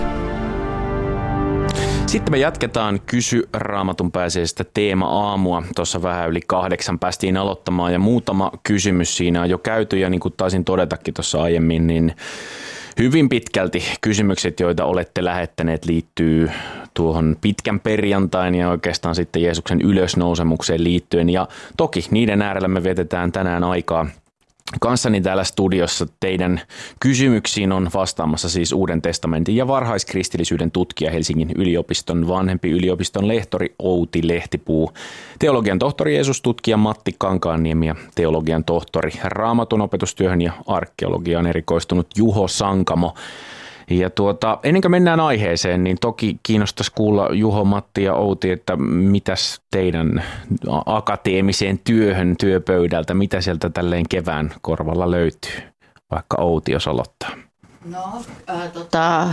Sitten me jatketaan Kysy Raamatun pääsiäisestä teema-aamua. Tuossa vähän yli kahdeksan päästiin aloittamaan ja muutama kysymys siinä on jo käyty ja niin kuin taisin todetakin tuossa aiemmin, niin hyvin pitkälti kysymykset, joita olette lähettäneet, liittyy tuohon pitkän perjantain ja oikeastaan sitten Jeesuksen ylösnousemukseen liittyen. Ja toki niiden äärellä me vietetään tänään aikaa. kanssani täällä studiossa teidän kysymyksiin on vastaamassa siis Uuden testamentin ja varhaiskristillisyyden tutkija Helsingin yliopiston vanhempi yliopiston lehtori Outi Lehtipuu, teologian tohtori Jeesus-tutkija Matti Kankaanniemi ja teologian tohtori Raamatun opetustyöhön ja arkeologiaan erikoistunut Juho Sankamo. Ja tuota, ennen kuin mennään aiheeseen, niin toki kiinnostaisi kuulla Juho, Matti ja Outi, että mitäs teidän akateemiseen työhön työpöydältä, mitä sieltä tälleen kevään korvalla löytyy, vaikka Outi jos aloittaa. No, äh, tota,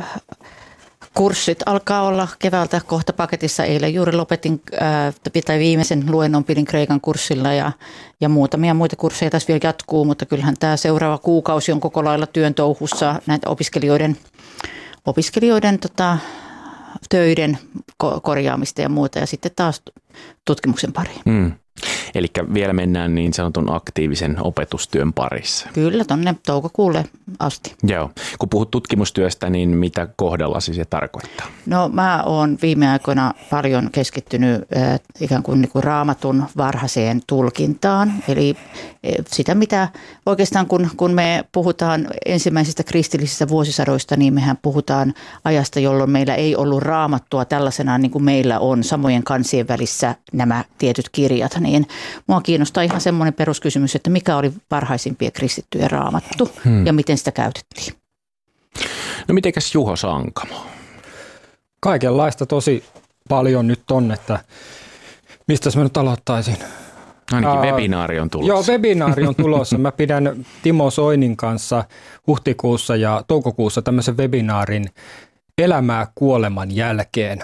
kurssit alkaa olla keväältä kohta paketissa. Eilen juuri lopetin äh, tai viimeisen luennon pidin Kreikan kurssilla ja, ja muutamia muita kursseja tässä vielä jatkuu, mutta kyllähän tämä seuraava kuukausi on koko lailla työn touhussa näitä opiskelijoiden, opiskelijoiden tota, töiden ko- korjaamista ja muuta ja sitten taas tutkimuksen pariin. Mm. Eli vielä mennään niin sanotun aktiivisen opetustyön parissa. Kyllä, tuonne toukokuulle asti. Joo. Kun puhut tutkimustyöstä, niin mitä kohdallasi se tarkoittaa? No mä oon viime aikoina paljon keskittynyt äh, ikään kuin, niin kuin Raamatun varhaiseen tulkintaan. Eli äh, sitä, mitä oikeastaan kun, kun me puhutaan ensimmäisistä kristillisistä vuosisadoista, niin mehän puhutaan ajasta, jolloin meillä ei ollut Raamattua tällaisena niin kuin meillä on samojen kansien välissä nämä tietyt kirjat. Niin mua kiinnostaa ihan semmoinen peruskysymys, että mikä oli varhaisimpien kristittyjen Raamattu hmm. ja miten sitä käytettiin. No mitenkäs Juho Sankamo? Kaikenlaista tosi paljon nyt on, että mistä mä nyt aloittaisin? Ainakin Ää, webinaari on tulossa. Joo, webinaari on tulossa. Mä pidän Timo Soinin kanssa huhtikuussa ja toukokuussa tämmöisen webinaarin elämää kuoleman jälkeen.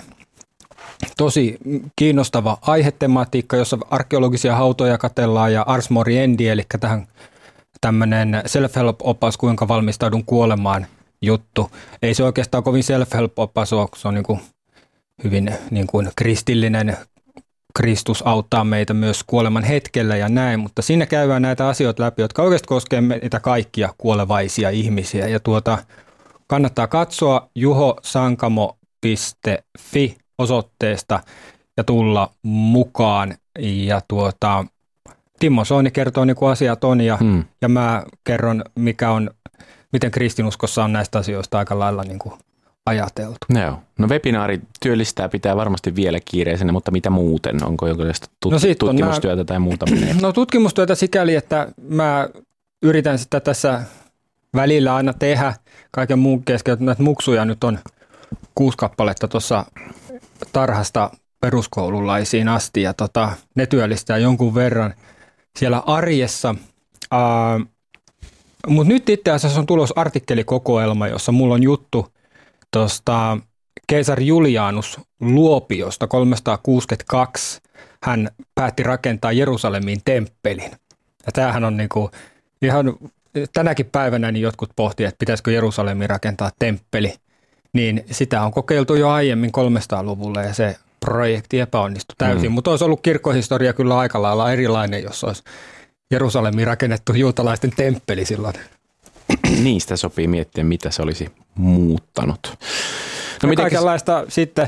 Tosi kiinnostava aihetematiikka, jossa arkeologisia hautoja katsellaan ja Ars Moriendi, eli tähän tämmöinen self-help-opas, kuinka valmistaudun kuolemaan juttu. Ei se oikeastaan kovin self-help-opas ole, se on niin kuin hyvin niin kuin kristillinen. Kristus auttaa meitä myös kuoleman hetkellä ja näin, mutta siinä käydään näitä asioita läpi, jotka oikeasti koskevat meitä kaikkia kuolevaisia ihmisiä. Ja tuota, kannattaa katsoa juho sankamo piste fi osoitteesta ja tulla mukaan. Ja tuota, Timo Soini kertoo niin kuin asiat on ja, hmm. ja mä kerron, mikä on, miten kristinuskossa on näistä asioista aika lailla niin kuin ajateltu. No, no webinaari työllistää pitää varmasti vielä kiireisenä, mutta mitä muuten? Onko jonkinlaista tut- no tutkimustyötä nämä, tai muuta? No tutkimustyötä sikäli, että mä yritän sitä tässä välillä aina tehdä kaiken muun kesken. Näitä muksuja nyt on kuusi kappaletta tuossa tarhasta peruskoululaisiin asti ja tota, ne työllistää jonkun verran siellä arjessa. Uh, Mutta nyt itse asiassa on tulos artikkelikokoelma, jossa mulla on juttu tuosta keisari Julianus Luopiosta kolmesataakuusikymmentäkaksi. Hän päätti rakentaa Jerusalemiin temppelin. Ja tämähän on niinku ihan tänäkin päivänä niin jotkut pohtii, että pitäisikö Jerusalemiin rakentaa temppeli. Niin sitä on kokeiltu jo aiemmin kolmesataaluvulla ja se projekti epäonnistui täysin. Mm. Mutta olisi ollut kirkkohistoria kyllä aika lailla erilainen, jos olisi Jerusalemiin rakennettu juutalaisten temppeli silloin. Niistä sopii miettiä, mitä se olisi muuttanut. No, ja kaikenlaista sitten,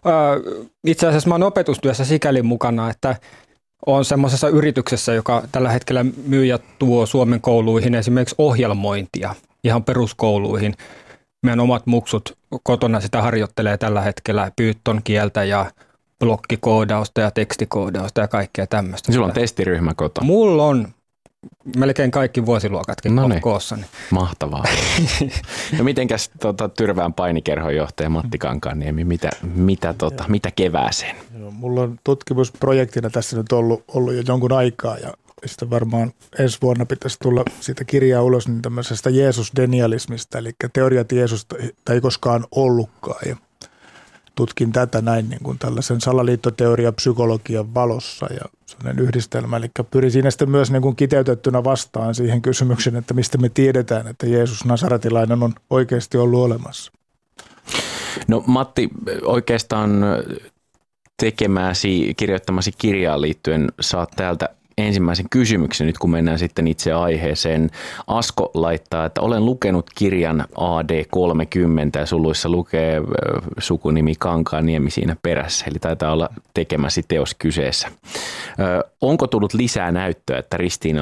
itse asiassa mä oon opetustyössä sikäli mukana, että on semmoisessa yrityksessä, joka tällä hetkellä myy ja tuo Suomen kouluihin esimerkiksi ohjelmointia ihan peruskouluihin. Meidän omat muksut kotona sitä harjoittelee tällä hetkellä Python kieltä ja blokkikoodausta ja tekstikoodausta ja kaikkea tämmöistä. Sulla on testiryhmä kotona. Mulla on melkein kaikki vuosiluokatkin no niin. koossa. Mahtavaa. No mitenkäs tota, Tyrvään painikerhon johtaja Matti Kankaanniemi, mitä, mitä, tota, mitä kevääseen? Joo, mulla on tutkimusprojektina tässä nyt ollut, ollut jo jonkun aikaa ja sitten varmaan ensi vuonna pitäisi tulla siitä kirjaa ulos niin tämmöisestä Jeesus-denialismista, eli teoria, että Jeesusta ei koskaan ollutkaan. Ja tutkin tätä näin niin kuin tällaisen salaliittoteoria psykologian valossa ja sellainen yhdistelmä. Eli pyrin siinä sitten myös niin kuin kiteytettynä vastaan siihen kysymykseen, että mistä me tiedetään, että Jeesus Nasaretilainen on oikeasti ollut olemassa. No Matti, oikeastaan tekemäsi, kirjoittamasi kirjaan liittyen saat täältä ensimmäisen kysymyksen nyt, kun mennään sitten itse aiheeseen. Asko laittaa, että olen lukenut kirjan A D kolmekymmentä ja suluissa lukee sukunimi Kankaanniemi siinä perässä, eli taitaa olla tekemäsi teos kyseessä. Onko tullut lisää näyttöä, että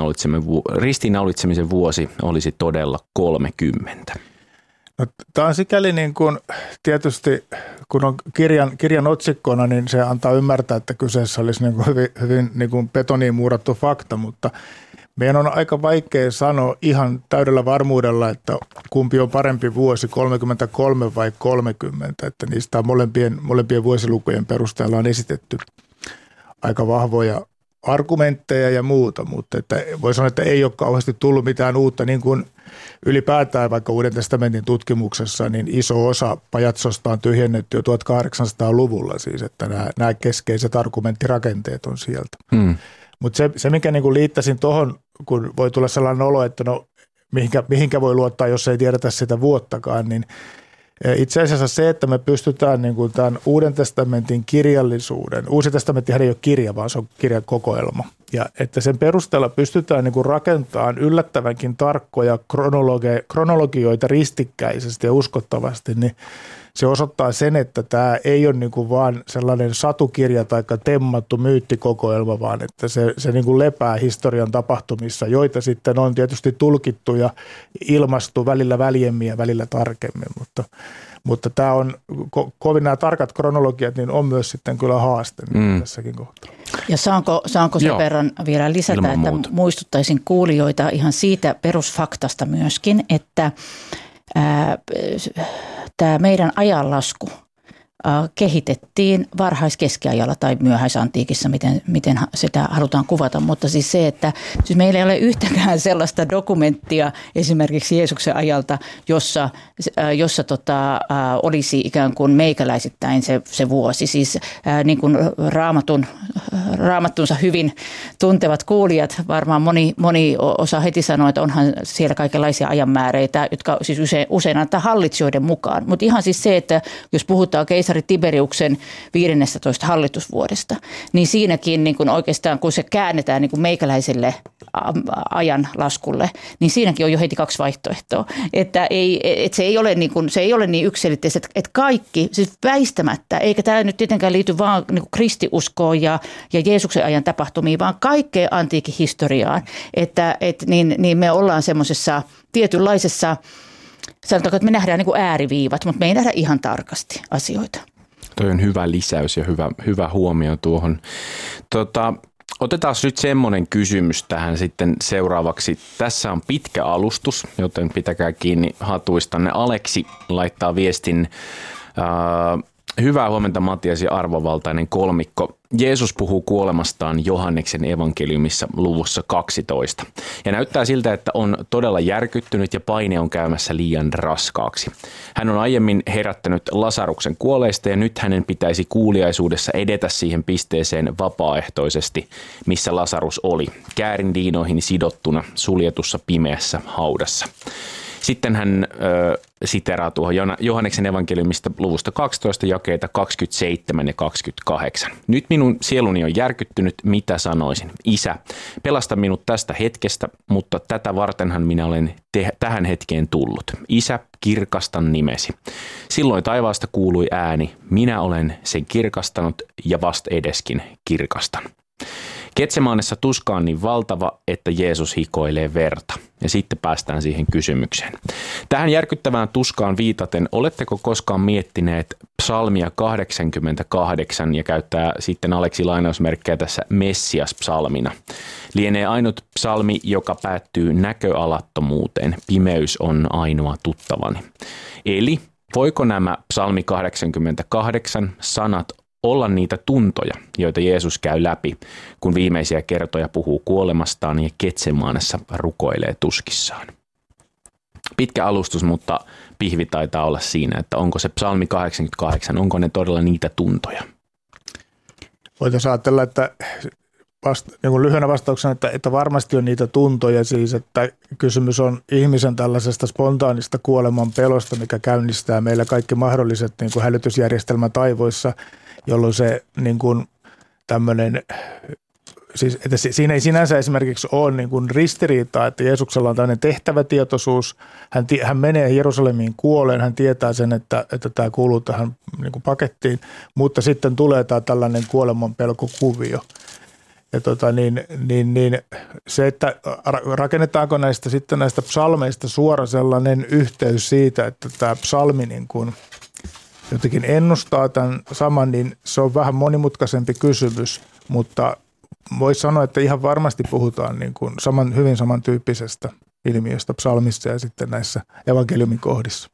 ristiinnaulitsemisen vuosi olisi todella kolmekymmentä? No, tämä on sikäli niin kuin, tietysti, kun on kirjan, kirjan otsikkona, niin se antaa ymmärtää, että kyseessä olisi niin kuin hyvin, hyvin niin kuin betoniin muurattu fakta, mutta meidän on aika vaikea sanoa ihan täydellä varmuudella, että kumpi on parempi vuosi, kolmekymmentäkolme vai kolmekymmentä, että niistä molempien, molempien vuosilukujen perusteella on esitetty aika vahvoja argumentteja ja muuta, mutta että voi sanoa, että ei ole kauheasti tullut mitään uutta, niin kuin ylipäätään vaikka Uuden testamentin tutkimuksessa, niin iso osa pajatsosta on tyhjennetty jo tuhatkahdeksansataaluvulla siis, että nämä, nämä keskeiset argumenttirakenteet on sieltä. Hmm. Mutta se, se, minkä niin kuin liittäisin tuohon, kun voi tulla sellainen olo, että no mihinkä, mihinkä voi luottaa, jos ei tiedetä sitä vuottakaan, niin itse asiassa se, että me pystytään niin kuin tämän Uuden testamentin kirjallisuuden, Uusi testamenttihan ei ole kirja, vaan se on kirjakokoelma, ja että sen perusteella pystytään niin kuin rakentamaan yllättävänkin tarkkoja kronologi- kronologioita ristikkäisesti ja uskottavasti, niin se osoittaa sen, että tämä ei ole niin kuin vaan sellainen satukirja tai temmattu myyttikokoelma, vaan että se, se niin kuin lepää historian tapahtumissa, joita sitten on tietysti tulkittu ja ilmastu välillä väljemmin ja välillä tarkemmin, mutta, mutta tämä on, ko, kovin nämä tarkat kronologiat, niin on myös sitten kyllä haaste mm. tässäkin kohtaa. Ja saanko, saanko sen Joo. verran vielä lisätä, Ilman että muuta. muistuttaisin kuulijoita ihan siitä perusfaktasta myöskin, että ää, tämä meidän ajanlasku äh, kehitettiin varhaiskeskiajalla tai myöhäisantiikissa, miten, miten sitä halutaan kuvata, mutta siis se, että siis meillä ei ole yhtäkään sellaista dokumenttia esimerkiksi Jeesuksen ajalta, jossa, äh, jossa tota, äh, olisi ikään kuin meikäläisittäin se, se vuosi. Siis äh, niin kuin raamatun, raamattunsa hyvin tuntevat kuulijat, varmaan moni, moni osaa heti sanoa, että onhan siellä kaikenlaisia ajanmääreitä, jotka siis usein, usein antaa hallitsijoiden mukaan. Mutta ihan siis se, että jos puhutaan keisari Tiberiuksen viidennestätoista hallitusvuodesta, niin siinäkin niin kun oikeastaan, kun se käännetään niin kun meikäläiselle ajanlaskulle, niin siinäkin on jo heti kaksi vaihtoehtoa. Että ei, et se, ei ole niin kun, se ei ole niin yksiselitteistä, että, että kaikki, siis väistämättä, eikä tämä nyt tietenkään liity vaan niin kristiuskoon ja, ja Jeesuksen ajan tapahtumiin, vaan kaikkeen antiikin historiaan. Että et, niin, niin me ollaan semmoisessa tietynlaisessa, sanotaanko, että me nähdään niin kuin ääriviivat, mutta me ei nähdä ihan tarkasti asioita. Toi on hyvä lisäys ja hyvä, hyvä huomio tuohon. Tota, otetaan nyt semmoinen kysymys tähän sitten seuraavaksi. Tässä on pitkä alustus, joten pitäkää kiinni hatuistanne. Aleksi laittaa viestin. Ää, Hyvää huomenta Matias ja arvovaltainen kolmikko. Jeesus puhuu kuolemastaan Johanneksen evankeliumissa luvussa kaksitoista. Ja näyttää siltä, että on todella järkyttynyt ja paine on käymässä liian raskaaksi. Hän on aiemmin herättänyt Lasaruksen kuolleista ja nyt hänen pitäisi kuuliaisuudessa edetä siihen pisteeseen vapaaehtoisesti, missä Lasarus oli, käärin liinoihin sidottuna suljetussa pimeässä haudassa. Sitten hän ö, siteraa tuohon Johanneksen evankeliumista luvusta kaksitoista jakeita kaksikymmentäseitsemän ja kaksikymmentäkahdeksan. Nyt minun sieluni on järkyttynyt, mitä sanoisin. Isä, pelasta minut tästä hetkestä, mutta tätä vartenhan minä olen te- tähän hetkeen tullut. Isä, kirkastan nimesi. Silloin taivaasta kuului ääni, minä olen sen kirkastanut ja vast edeskin kirkastan. Getsemaanessa tuska on niin valtava, että Jeesus hikoilee verta. Ja sitten päästään siihen kysymykseen. Tähän järkyttävään tuskaan viitaten, oletteko koskaan miettineet psalmia kahdeksankymmentäkahdeksan ja käyttää sitten Aleksi lainausmerkkejä tässä Messias-psalmina? Lienee ainut psalmi, joka päättyy näköalattomuuteen. Pimeys on ainoa tuttavani. Eli voiko nämä psalmi kahdeksankymmentäkahdeksan sanat olla niitä tuntoja, joita Jeesus käy läpi, kun viimeisiä kertoja puhuu kuolemastaan ja Getsemaanessa rukoilee tuskissaan? Pitkä alustus, mutta pihvi taitaa olla siinä, että onko se psalmi kahdeksankymmentäkahdeksan, onko ne todella niitä tuntoja? Voitaisiin ajatella, että vasta, niin lyhyenä vastauksena, että, että varmasti on niitä tuntoja siis, että kysymys on ihmisen tällaisesta spontaanista kuoleman pelosta, mikä käynnistää meillä kaikki mahdolliset niin kuin hälytysjärjestelmät aivoissa, jolloin se niin kuin tämmöinen siis, että siinä ei sinänsä esimerkiksi ole niin kuin ristiriitaa, että Jeesuksella on tämmöinen tehtävätietoisuus. Hän, hän menee Jerusalemiin kuoleen, hän tietää sen, että, että tämä kuuluu tähän niin kuin pakettiin, mutta sitten tulee tämä tällainen kuolemanpelkokuvio. Ja tota, niin, niin, niin se, että rakennetaanko näistä sitten näistä psalmeista suora sellainen yhteys siitä, että tämä psalmi niin kuin jotenkin ennustaa tämän saman, niin se on vähän monimutkaisempi kysymys, mutta voisi sanoa, että ihan varmasti puhutaan niin kuin saman, hyvin samantyyppisestä ilmiöstä psalmissa ja sitten näissä evankeliumin kohdissa.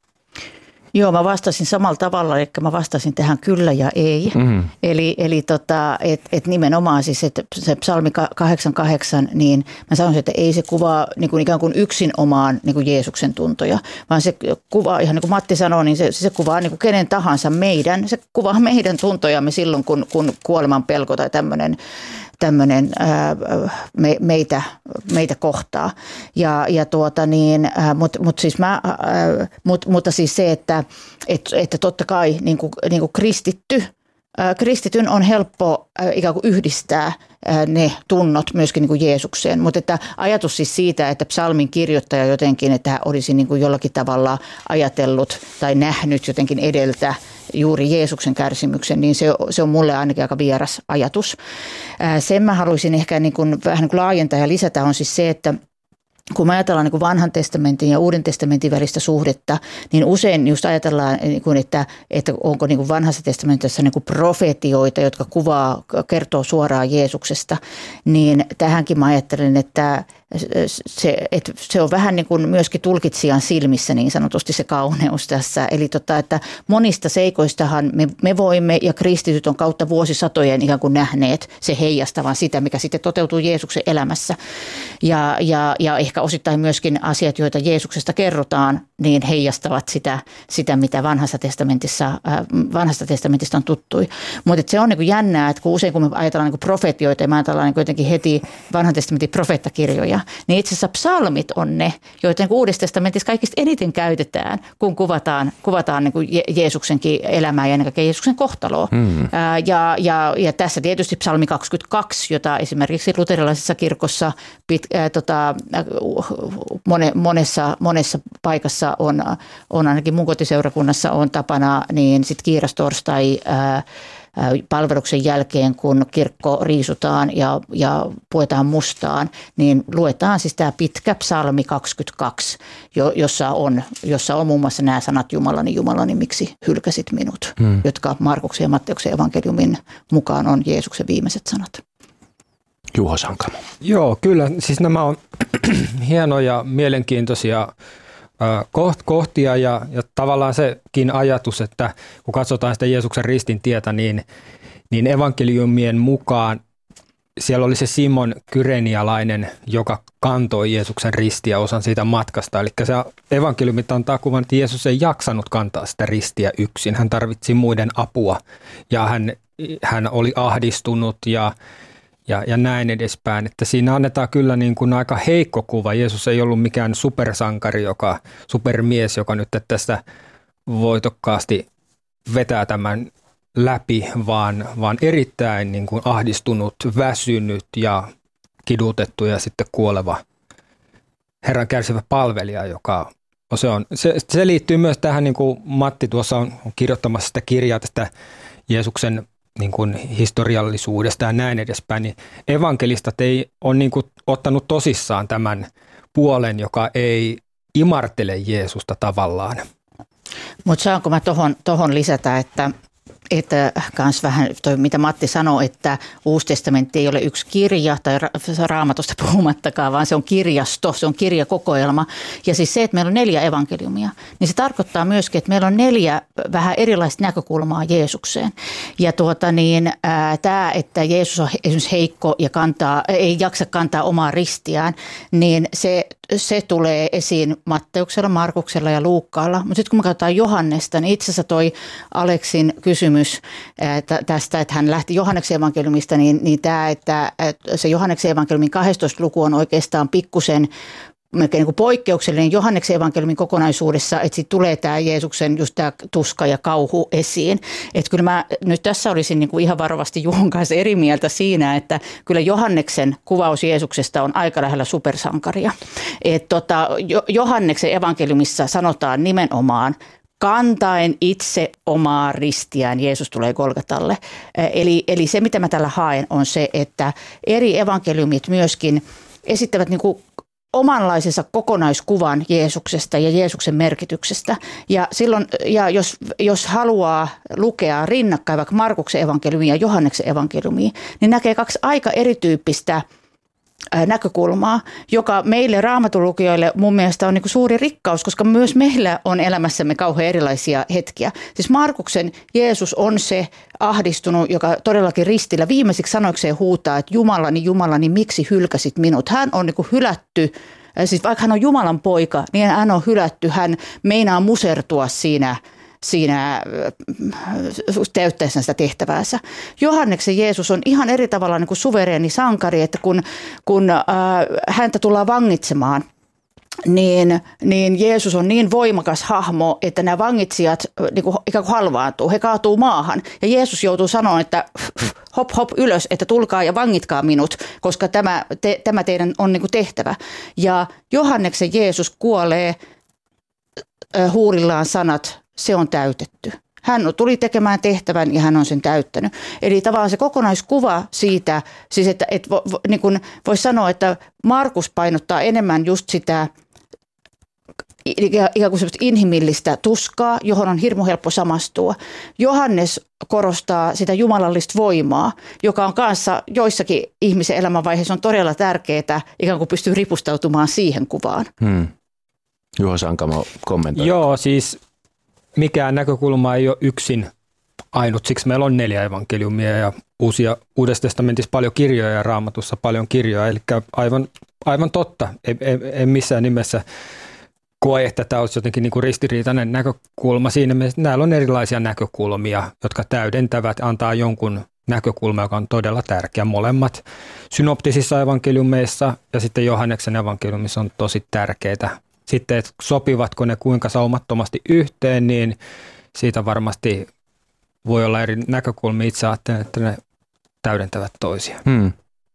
Joo, mä vastasin samalla tavalla, eli mä vastasin tähän kyllä ja ei. Mm-hmm. Eli, eli tota, että et nimenomaan siis, että se psalmi kahdeksankymmentäkahdeksan, niin mä sanoisin, että ei se kuvaa niin kuin ikään kuin yksin omaan niin kuin Jeesuksen tuntoja, vaan se kuvaa, ihan niin kuin Matti sanoi, niin se, se kuvaa niin kuin kenen tahansa meidän, se kuvaa meidän tuntojamme silloin, kun, kun kuoleman pelko tai tämmöinen tämmöinen ää, me, meitä, meitä kohtaa. Ja, ja tuota niin, mutta mut siis mä, ää, mut, mutta siis se, että et, että totta kai niin kuin, niin kuin kristitty, ää, kristityn on helppo ää, ikään kuin yhdistää ää, ne tunnot myöskin niin kuin Jeesukseen. Mutta että ajatus siis siitä, että psalmin kirjoittaja jotenkin, että hän olisi niin kuin jollakin tavalla ajatellut tai nähnyt jotenkin edeltä juuri Jeesuksen kärsimyksen, niin se, se on mulle ainakin aika vieras ajatus. Ää, sen mä haluaisin ehkä niin kuin, vähän niin kuin laajentaa ja lisätä on siis se, että kun me ajatellaan niin kuin vanhan testamentin ja uuden testamentin välistä suhdetta, niin usein just ajatellaan, niin kuin, että, että onko niin kuin vanhassa testamentissa niin kuin profetioita, jotka kuvaa, kertoo suoraan Jeesuksesta, niin tähänkin mä ajattelen, että se, että se on vähän niin kuin myöskin tulkitsijan silmissä niin sanotusti se kauneus tässä. Eli tota, että monista seikoistahan me, me voimme ja kristityt on kautta vuosisatojen ikään kuin nähneet se heijastavan sitä, mikä sitten toteutuu Jeesuksen elämässä. Ja, ja, ja ehkä osittain myöskin asiat, joita Jeesuksesta kerrotaan, niin heijastavat sitä, sitä mitä vanhassa testamentissa, äh, vanhasta testamentista on tuttui. Mutta se on niin kuin jännää, että kun usein kun me ajatellaan niin kuin profetioita ja me ajatellaan niin jotenkin heti vanhan testamentin profeettakirjoja, niin itse asiassa psalmit on ne, joita niin Uudessa testamentissa kaikista eniten käytetään, kun kuvataan, kuvataan niin kuin Jeesuksenkin elämää ja ennen kaikkea Jeesuksen kohtaloa. Mm. Ää, ja, ja, ja tässä tietysti psalmi kaksikymmentäkaksi, jota esimerkiksi luterilaisessa kirkossa pit, ää, tota, mone, monessa, monessa paikassa on, on ainakin mun kotiseurakunnassa on tapana, niin sitten kiirastorstai ää, palveluksen jälkeen, kun kirkko riisutaan ja, ja puetaan mustaan, niin luetaan siis tämä pitkä psalmi kaksikymmentäkaksi, jo, jossa, on, jossa on muun muassa nämä sanat Jumalani, Jumalani, miksi hylkäsit minut, hmm. jotka Markuksen ja Matteuksen evankeliumin mukaan on Jeesuksen viimeiset sanat. Juho Sankamo. Joo, kyllä. Siis nämä on hienoja, mielenkiintoisia kohtia ja, ja tavallaan sekin ajatus, että kun katsotaan sitä Jeesuksen ristin tietä, niin, niin evankeliumien mukaan siellä oli se Simon kyrenialainen, joka kantoi Jeesuksen ristiä osan siitä matkasta. Eli se evankeliumit antaa kuvan, että Jeesus ei jaksanut kantaa sitä ristiä yksin. Hän tarvitsi muiden apua ja hän, hän oli ahdistunut ja Ja, ja näin edespäin, että siinä annetaan kyllä niin kuin aika heikko kuva. Jeesus ei ollut mikään supersankari, joka, supermies, joka nyt tästä voitokkaasti vetää tämän läpi, vaan, vaan erittäin niin kuin ahdistunut, väsynyt ja kidutettu ja sitten kuoleva Herran kärsivä palvelija, joka se on. Se, se liittyy myös tähän, niin kuin Matti tuossa on kirjoittamassa sitä kirjaa tästä Jeesuksen niin kuin historiallisuudesta ja näin edespäin, niin evankelistat ei ole niin kuin ottanut tosissaan tämän puolen, joka ei imartele Jeesusta tavallaan. Mutta saanko mä tohon, tohon lisätä, että että kans vähän toi, mitä Matti sanoi, että Uusi testamentti ei ole yksi kirja tai ra- Raamatusta puhumattakaan, vaan se on kirjasto, se on kirjakokoelma. Ja siis se, että meillä on neljä evankeliumia, niin se tarkoittaa myöskin, että meillä on neljä vähän erilaista näkökulmaa Jeesukseen. Ja tuota niin, tämä, että Jeesus on esimerkiksi heikko ja kantaa, ei jaksa kantaa omaa ristiään, niin se, se tulee esiin Matteuksella, Markuksella ja Luukkaalla. Mutta sitten kun me katsotaan Johannesta, niin itse asiassa toi Aleksin kysymys tästä, että hän lähti Johanneksen evankeliumista, niin, niin tämä, että se Johanneksen evankeliumin kahdestoista luku on oikeastaan pikkusen melkein niin kuin poikkeuksellinen Johanneksen evankeliumin kokonaisuudessa, että sitten tulee tämä Jeesuksen just tämä tuska ja kauhu esiin. Että kyllä mä nyt tässä olisin niin kuin ihan varovasti Juhon kanssa eri mieltä siinä, että kyllä Johanneksen kuvaus Jeesuksesta on aika lähellä supersankaria. Että tota, Johanneksen evankeliumissa sanotaan nimenomaan, kantaen itse omaa ristiään Jeesus tulee Golgatalle. Eli, eli se, mitä mä tällä haen, on se, että eri evankeliumit myöskin esittävät niin kuin omanlaisensa kokonaiskuvan Jeesuksesta ja Jeesuksen merkityksestä. Ja silloin, ja jos, jos haluaa lukea rinnakkain vaikka Markuksen evankeliumia ja Johanneksen evankeliumia, niin näkee kaksi aika erityyppistä näkökulmaa, joka meille raamatun lukijoille mun mielestä on niin kuin suuri rikkaus, koska myös meillä on elämässämme kauhean erilaisia hetkiä. Siis Markuksen Jeesus on se ahdistunut, joka todellakin ristillä viimeisiksi sanoikseen huutaa, että Jumalani, Jumalani, miksi hylkäsit minut? Hän on niin kuin hylätty, siis vaikka hän on Jumalan poika, niin hän on hylätty, hän meinaa musertua siinä siinä täyttäessä sitä tehtäväänsä. Johanneksen Jeesus on ihan eri tavalla niin kuin suvereeni sankari, että kun, kun äh, häntä tullaan vangitsemaan, niin, niin Jeesus on niin voimakas hahmo, että nämä vangitsijat niin kuin, ikään kuin halvaantuu, he kaatuu maahan. Ja Jeesus joutuu sanomaan, että hop hop ylös, että tulkaa ja vangitkaa minut, koska tämä, te, tämä teidän on niin kuin tehtävä. Ja Johanneksen Jeesus kuolee äh, huurillaan sanat, se on täytetty. Hän tuli tekemään tehtävän ja hän on sen täyttänyt. Eli tavallaan se kokonaiskuva siitä, siis että, että vo, vo, niin kuin voisi sanoa, että Markus painottaa enemmän just sitä ikään kuin inhimillistä tuskaa, johon on hirmu helppo samastua. Johannes korostaa sitä jumalallista voimaa, joka on kanssa joissakin ihmisen elämänvaiheissa on todella tärkeää, ikään kuin pystyy ripustautumaan siihen kuvaan. Hmm. Juho Sankamo kommentoi. Joo, siis mikään näkökulma ei ole yksin ainut, siksi meillä on neljä evankeliumia ja uusia, Uudessa testamentissa paljon kirjoja ja Raamatussa paljon kirjoja, eli aivan, aivan totta, ei, ei, ei missään nimessä koe, että tämä olisi jotenkin niin kuin ristiriitainen näkökulma siinä mielessä, näillä on erilaisia näkökulmia, jotka täydentävät, antaa jonkun näkökulma, joka on todella tärkeä. Molemmat synoptisissa evankeliumeissa ja sitten Johanneksen evankeliumissa on tosi tärkeitä. Sitten, että sopivatko ne kuinka saumattomasti yhteen, niin siitä varmasti voi olla eri näkökulmia. Itse ajattelen, että ne täydentävät toisiaan. Hmm.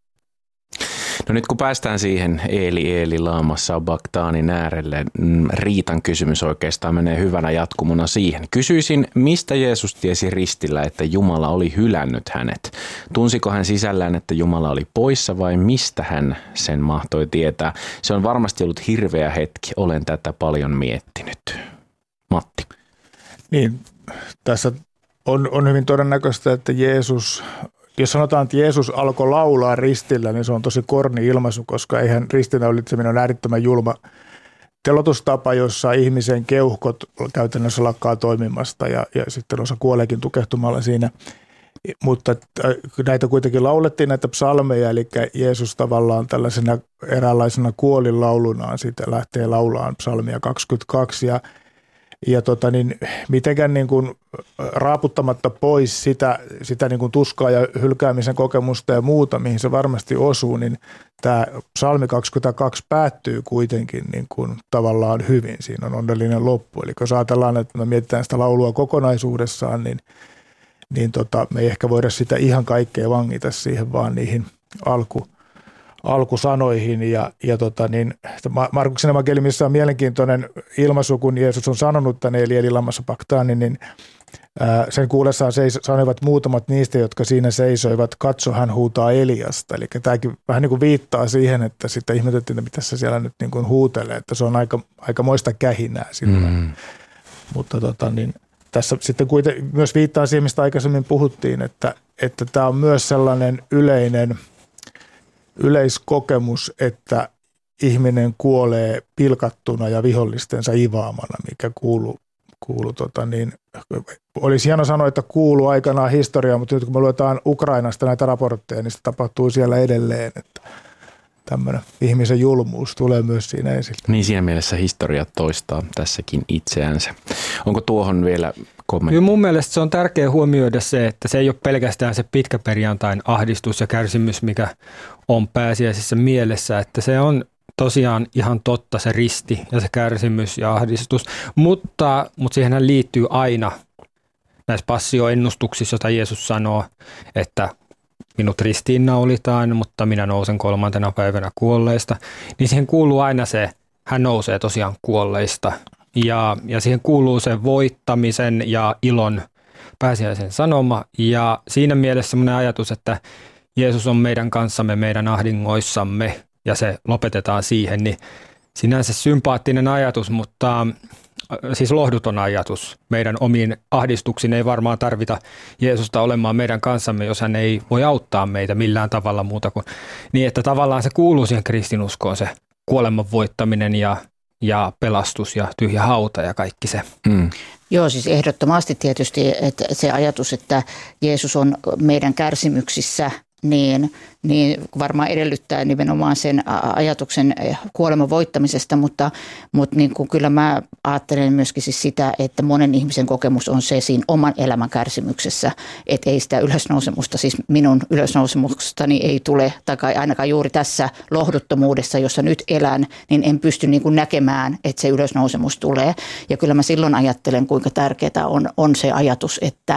No nyt kun päästään siihen Eeli Eeli lama sabachthani äärelle, riitan kysymys oikeastaan menee hyvänä jatkumona siihen. Kysyisin, mistä Jeesus tiesi ristillä, että Jumala oli hylännyt hänet? Tunsiko hän sisällään, että Jumala oli poissa vai mistä hän sen mahtoi tietää? Se on varmasti ollut hirveä hetki, olen tätä paljon miettinyt. Matti. Niin, tässä on, on hyvin todennäköistä, että Jeesus... Jos sanotaan, että Jeesus alkoi laulaa ristillä, niin se on tosi korni ilmaisu, koska eihän ristinä ylitseminen on äärittömän julma telotustapa, jossa ihmisen keuhkot käytännössä lakkaa toimimasta ja, ja sitten osa kuoleekin tukehtumalla siinä. Mutta näitä kuitenkin laulettiin, näitä psalmeja, eli Jeesus tavallaan tällaisena eräänlaisena kuolinlaulunaan siitä lähtee laulaan psalmia kaksikymmentäkaksi ja Ja tota niin, mitenkään niin kuin raaputtamatta pois sitä, sitä niin kuin tuskaa ja hylkäämisen kokemusta ja muuta, mihin se varmasti osuu, niin tämä psalmi kaksikymmentäkaksi päättyy kuitenkin niin kuin tavallaan hyvin. Siinä on onnellinen loppu. Eli jos ajatellaan, että me mietitään sitä laulua kokonaisuudessaan, niin, niin tota, me ei ehkä voida sitä ihan kaikkea vangita siihen, vaan niihin alku alkusanoihin ja, ja tota niin, Markuksen evankeliumissa on mielenkiintoinen ilmaisu, kun Jeesus on sanonut tänne Eeli Eeli lama sabachthani, niin ää, sen kuullessaan seis, sanoivat muutamat niistä, jotka siinä seisoivat, katso hän huutaa Eliasta. Eli tämäkin vähän niin kuin viittaa siihen, että sitten ihmetettiin, että mitä se siellä nyt niin kuin huutelee, että se on aika, aika moista kähinää sillä. Mm. Mutta tota niin, tässä sitten kuitenkin myös viittaa siihen, mistä aikaisemmin puhuttiin, että, että tämä on myös sellainen yleinen yleiskokemus, että ihminen kuolee pilkattuna ja vihollistensa ivaamana, mikä kuuluu, kuuluu tota niin, olisi hieno sanoa, että kuuluu aikanaan historiaan, mutta nyt kun me luetaan Ukrainasta näitä raportteja, niin se tapahtuu siellä edelleen, että tämmöinen ihmisen julmuus tulee myös siinä esille. Niin siinä mielessä historia toistaa tässäkin itseänsä. Onko tuohon vielä kommentti? Kyllä mun mielestä se on tärkeää huomioida se, että se ei ole pelkästään se pitkäperjantain ahdistus ja kärsimys, mikä on pääsiäisessä mielessä, että se on tosiaan ihan totta se risti ja se kärsimys ja ahdistus, mutta, mutta siihenhän liittyy aina näissä passioennustuksissa, joita Jeesus sanoo, että minut ristiinnaulitaan, mutta minä nousen kolmantena päivänä kuolleista, niin siihen kuuluu aina se, hän nousee tosiaan kuolleista ja, ja siihen kuuluu se voittamisen ja ilon pääsiäisen sanoma ja siinä mielessä semmoinen ajatus, että Jeesus on meidän kanssamme, meidän ahdingoissamme ja se lopetetaan siihen, niin sinänsä sympaattinen ajatus, mutta siis lohduton ajatus. Meidän omiin ahdistuksiin ei varmaan tarvita Jeesusta olemaan meidän kanssamme, jos hän ei voi auttaa meitä millään tavalla muuta kuin niin, että tavallaan se kuuluu siihen kristinuskoon, se kuoleman voittaminen ja, ja pelastus ja tyhjä hauta ja kaikki se. Mm. Joo, siis ehdottomasti tietysti että se ajatus, että Jeesus on meidän kärsimyksissä, niin, niin varmaan edellyttää nimenomaan sen ajatuksen kuoleman voittamisesta, mutta, mutta niin kuin kyllä mä ajattelen myöskin siis sitä, että monen ihmisen kokemus on se siinä oman elämän kärsimyksessä, että ei sitä ylösnousemusta, siis minun ylösnousemustani ei tule, tai ainakaan juuri tässä lohduttomuudessa, jossa nyt elän, niin en pysty niin kuin näkemään, että se ylösnousemus tulee. Ja kyllä mä silloin ajattelen, kuinka tärkeää on, on se ajatus, että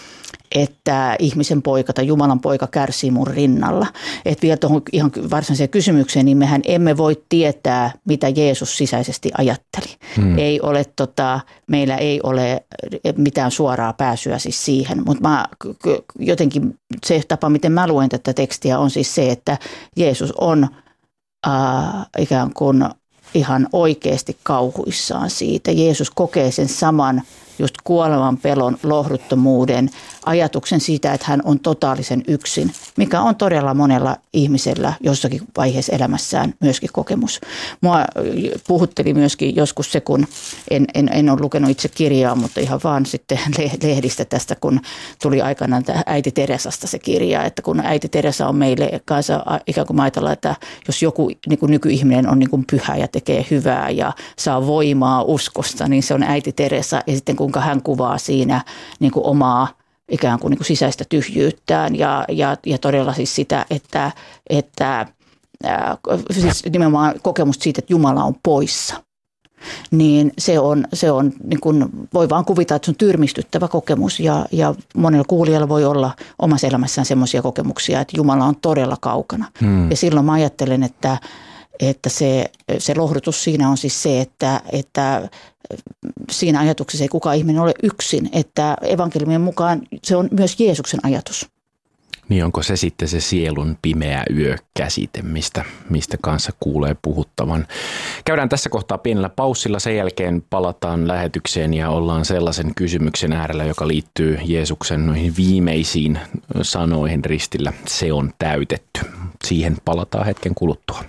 että ihmisen poika tai Jumalan poika kärsii mun rinnalla. Että vielä tuohon ihan varsinaiseen kysymykseen, niin mehän emme voi tietää, mitä Jeesus sisäisesti ajatteli. Hmm. Ei ole, tota, meillä ei ole mitään suoraa pääsyä siis siihen, mutta mä, jotenkin se tapa, miten mä luen tätä tekstiä, on siis se, että Jeesus on äh, ikään kuin ihan oikeasti kauhuissaan siitä. Jeesus kokee sen saman just kuoleman pelon, lohduttomuuden, ajatuksen siitä, että hän on totaalisen yksin, mikä on todella monella ihmisellä jossakin vaiheessa elämässään myöskin kokemus. Mua puhutteli myöskin joskus se, kun en, en, en ole lukenut itse kirjaa, mutta ihan vaan sitten lehdistä tästä, kun tuli aikanaan äiti Teresasta se kirja, että kun äiti Teresa on meille kanssa ikään kuin ajatellaan, että jos joku niin kuin nykyihminen on niin kuin pyhä ja tekee hyvää ja saa voimaa uskosta, niin se on äiti Teresa ja sitten kuinka hän kuvaa siinä niin kuin omaa ikään kuin, niin kuin sisäistä tyhjyyttään ja, ja, ja todella siis sitä, että, että ää, siis nimenomaan kokemusta siitä, että Jumala on poissa. Niin se on, se on niin kuin, voi vaan kuvitella, että se on tyrmistyttävä kokemus ja, ja monella kuulijalla voi olla omassa elämässään semmoisia kokemuksia, että Jumala on todella kaukana. Hmm. Ja silloin mä ajattelen, että Että se, se lohdutus siinä on siis se, että, että siinä ajatuksessa ei kukaan ihminen ole yksin, että evankeliumien mukaan se on myös Jeesuksen ajatus. Niin onko se sitten se sielun pimeä yö-käsite, mistä, mistä kanssa kuulee puhuttavan. Käydään tässä kohtaa pienellä paussilla, sen jälkeen palataan lähetykseen ja ollaan sellaisen kysymyksen äärellä, joka liittyy Jeesuksen noihin viimeisiin sanoihin ristillä. Se on täytetty. Siihen palataan hetken kuluttua.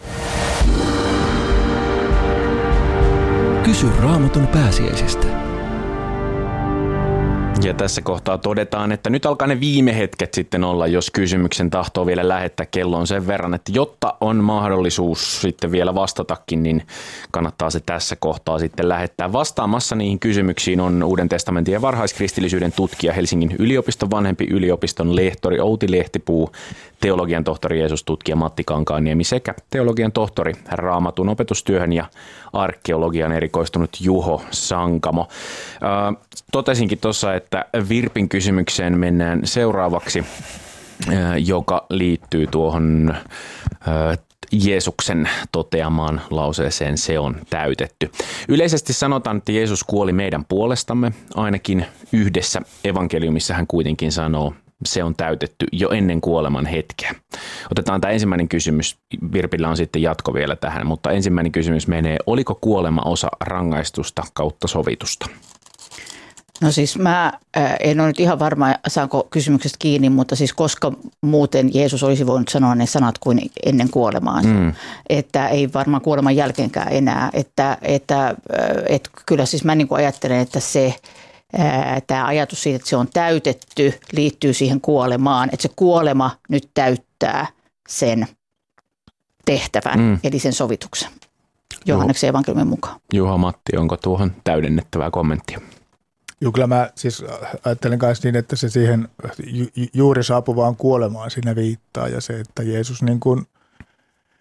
Kysy Raamatun pääsiäisestä. Ja tässä kohtaa todetaan, että nyt alkaa ne viime hetket sitten olla, jos kysymyksen tahtoo vielä lähettää. Kello on sen verran, että jotta on mahdollisuus sitten vielä vastatakin, niin kannattaa se tässä kohtaa sitten lähettää. Vastaamassa niihin kysymyksiin on Uuden testamentin ja varhaiskristillisyyden tutkija, Helsingin yliopiston vanhempi yliopiston lehtori Outi Lehtipuu, teologian tohtori Jeesus-tutkija Matti Kankaanniemi sekä teologian tohtori Raamatun opetustyöhön ja arkeologian erikoistunut Juho Sankamo. Äh, totesinkin tuossa, että Virpin kysymykseen mennään seuraavaksi, äh, joka liittyy tuohon äh, Jeesuksen toteamaan lauseeseen se on täytetty. Yleisesti sanotaan, että Jeesus kuoli meidän puolestamme, ainakin yhdessä evankeliumissa hän kuitenkin sanoo, se on täytetty jo ennen kuoleman hetkeä. Otetaan tämä ensimmäinen kysymys. Virpillä on sitten jatko vielä tähän, mutta ensimmäinen kysymys menee, oliko kuolema osa rangaistusta kautta sovitusta? No siis mä en ole nyt ihan varma, saanko kysymyksestä kiinni, mutta siis koska muuten Jeesus olisi voinut sanoa ne sanat kuin ennen kuolemaansa. Mm. Että ei varmaan kuoleman jälkeenkään enää. Että, että, että kyllä siis mä niin kuin ajattelen, että se tämä ajatus siitä, että se on täytetty, liittyy siihen kuolemaan, että se kuolema nyt täyttää sen tehtävän, mm. eli sen sovituksen, Johanneksen evankeliumin mukaan. Juha Matti, onko tuohon täydennettävää kommenttia? Joo, kyllä mä siis ajattelen myös niin, että se siihen ju- juuri saapuvaan kuolemaan siinä viittaa ja se, että Jeesus niin kuin